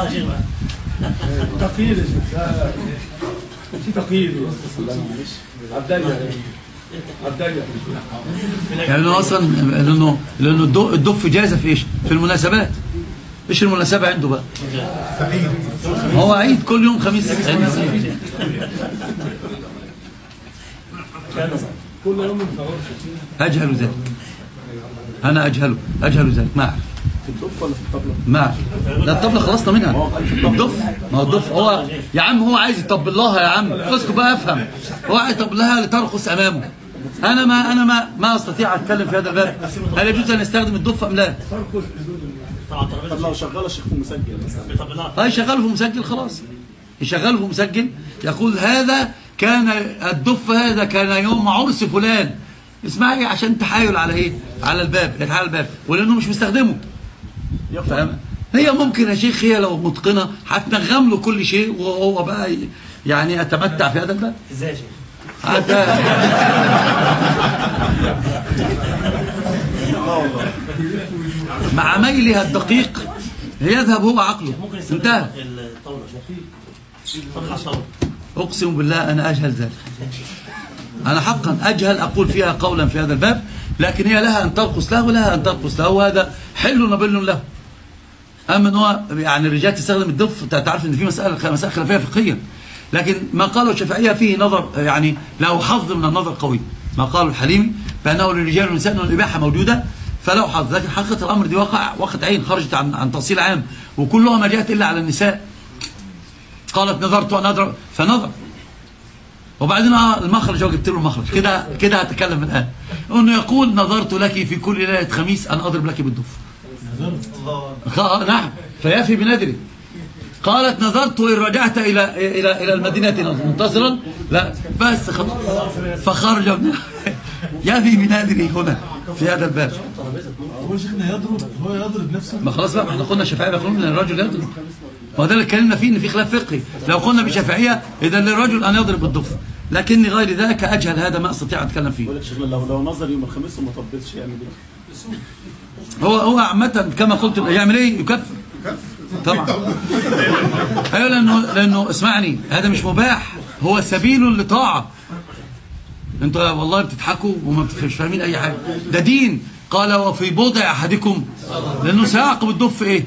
تقييد في تقييد عبدالله يعني اصلا لانه الدف جاز في ايش؟ في المناسبات. ايش المناسبة عنده بقى؟ هو عيد كل يوم خميس. كل يوم أجهل ذلك. أنا أجهل ذلك ما أعرف. في الدف ولا في الطبلة؟ ما أعرف. لا الطبلة خلصنا منها. الدف ما هو الدف هو يا عم هو عايز يطبل لها يا عم. اسكت بقى افهم. هو عايز يطبل لها لترقص أمامه. أنا ما أستطيع أتكلم في هذا الباب. هل يجوز أن يستخدم الدف أم لا؟ طب لو شغال الشيخ في مسجل مثلا. يشغله في مسجل خلاص. يشغله في مسجل يقول هذا كان الدف هذا كان يوم عرس فلان. اسمها ايه عشان تحايل على ايه؟ على الباب، يتحايل الباب ولانه مش مستخدمه. فاهم؟ هي ممكن يا شيخ هي لو متقنه هتنغم له كل شيء وهو بقى يعني يتمتع في هذا الباب. ازاي يا شيخ؟ مع ميلها الدقيق يذهب هو عقله. انتهى. اقسم بالله انا اجهل ذلك. أنا حقا أجهل أقول فيها قولا في هذا الباب، لكن هي لها أن ترقص له ولها أن ترقص له، وهذا حل نبل له. أما أن هو يعني الرجال تستخدم الدف، تعرف أن في مسألة خلافية فقهية. لكن ما قاله الشافعية فيه نظر، يعني له حظ من النظر قوي. ما قاله الحليمي بأنه للرجال والنساء والإباحة موجودة فله حظ، لكن حقيقة الأمر دي وقت عين خرجت عن تفصيل عام، وكلها ما جاءت إلا على النساء. قالت نظرت وأنا أدرى فنظر، وبعدين المخرج وجبت له المخرج. كده هتكلم الآن انه يقول نظرت لك في كل ليلة خميس أن أضرب لك بالدف. نعم، فيافي بنادري. قالت نظرت إن رجعت إلى المدينة منتصرا، لا بس فخرج يافي بنادري هنا في هذا الباب. هو شيخنا هو يضرب نفسه. ما خلاص بقى، احنا قلنا الشافعية بيقولون ان الرجل يضرب، وهذا اللي اتكلمنا فيه ان في خلاف فقهي. لو قلنا بالشافعية اذا للرجل ان يضرب بالضف، لكني غير ذلك اجهل هذا ما استطيع ان اتكلم فيه. لو نظر يوم الخميس وما طبلش يعمل ايه؟ هو عامة كما قلت يعمل ايه؟ يكفر طبعا. ايوه لانه اسمعني، هذا مش مباح، هو سبيل لطاعة. انتوا والله بتضحكوا وما مش فاهمين اي حاجة، ده دين. قال وفي بضع احدكم، لانه سيعقب الضف ايه؟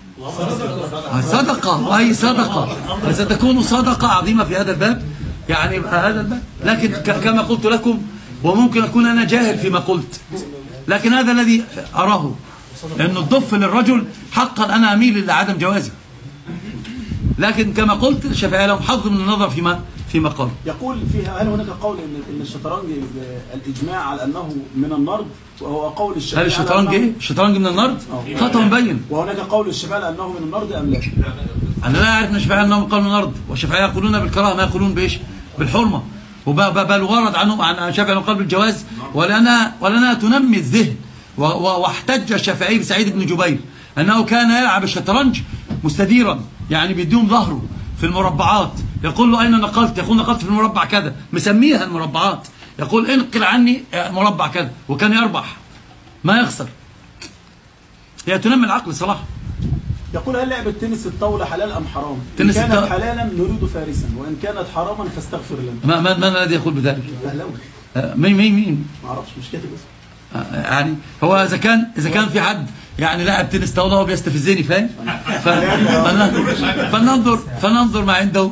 صدقة، اي صدقة، فستكون صدقة عظيمة في هذا الباب، يعني هذا الباب. لكن كما قلت لكم، وممكن اكون انا جاهل فيما قلت، لكن هذا الذي اراه، لأن الضف للرجل حقا أنا أميل لعدم جوازه، لكن كما قلت الشافعية لهم حظ من النظر فيما قال. يقول فيها هل هناك قول ان الشطرنج الاجماع على انه من النرد، وهو قول الشافعية هل الشطرنج ايه؟ الشطرنج من النرد؟ خطأ مبين. وهناك قول الشافعية على انه من النرد ام لا؟ انا لا اعرف ان الشافعية انهم قالوا من النرد، والشافعية يقولون بالكراهة ما يقولون بايش؟ بالحرمة. بل ورد عنهم عن الشافعية انهم قالوا بالجواز، ولنا تنمي الذهن. واحتج الشافعي بسعيد بن جبير أنه كان يلعب الشطرنج مستديرا، يعني بيديهم ظهره في المربعات، يقول له أين نقلت؟ يقول نقلت في المربع كذا، مسميها المربعات، يقول انقل عني مربع كذا، وكان يربح ما يخسر. هي تنمي العقل صراحة. يقول هل لعب التنس الطاولة حلال أم حرام؟ إن كانت حلالا نريد فارسا، وإن كانت حراما فاستغفر لنا. من الذي يقول بذلك؟ أهلاوي. مين؟ ما أعرفش، مش كاتب اسمه. يعني هو اذا كان في حد يعني لاعب تنس طاوله وهو بيستفزني، فاهم؟ فننظر ما عنده.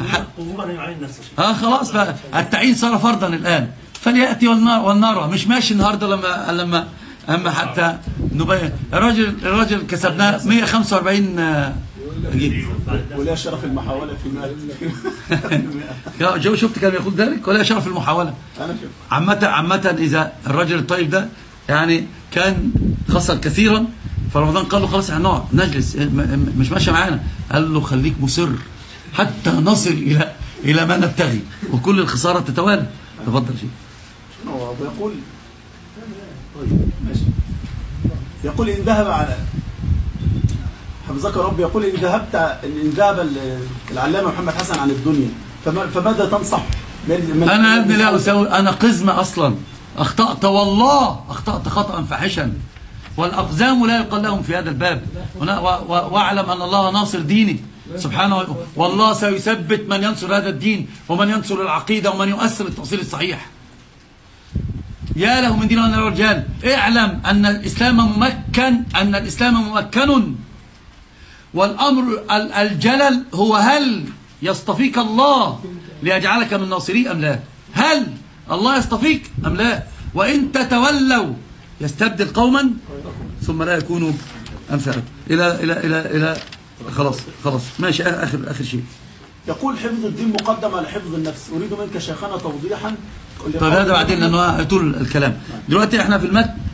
خلاص بقى التعيين صار فرضا الان، فلياتي والنار مش ماشي النهارده لما اما حتى نبين. الراجل كسبناه 145 جنيه، ولا شرف المحاوله في جو. شفت كان يقول ذلك، ولا شرف المحاوله. عامة اذا الراجل الطيب ده يعني كان خسر كثيرا، فرمضان قال له خلاص احنا نجلس مش ماشي معانا، قال له خليك مصر حتى نصل الى ما نبتغي، وكل الخساره تتوالى. تفضل شيخ. ويقول طيب ماشي. يقول ان ذهب على حفظك ربي، يقول ان ذهب العلامه محمد حسن عن الدنيا، فماذا تنصح؟ انا ابني لا اسوي، انا قزمه اصلا، اخطات والله، اخطات خطأ فاحشا، والاقزام لا يقال لهم في هذا الباب. واعلم ان الله ناصر ديني سبحانه، والله سيثبت من ينصر هذا الدين، ومن ينصر العقيده، ومن يؤثر التأصيل الصحيح. يا له من دين وانا رجال، اعلم ان الاسلام ممكن، والامر الجلل هو هل يصطفيك الله ليجعلك من ناصريه ام لا؟ هل الله يصطفيك ام لا؟ وان تتولوا يستبدل قوما ثم لا يكونوا امثالكم. الى خلاص ماشي. اخر شيء يقول حفظ الدين مقدم على حفظ النفس. اريد منك شيخنا توضيحا. طيب هذا بعدين لانه طول الكلام. دلوقتي احنا في المتن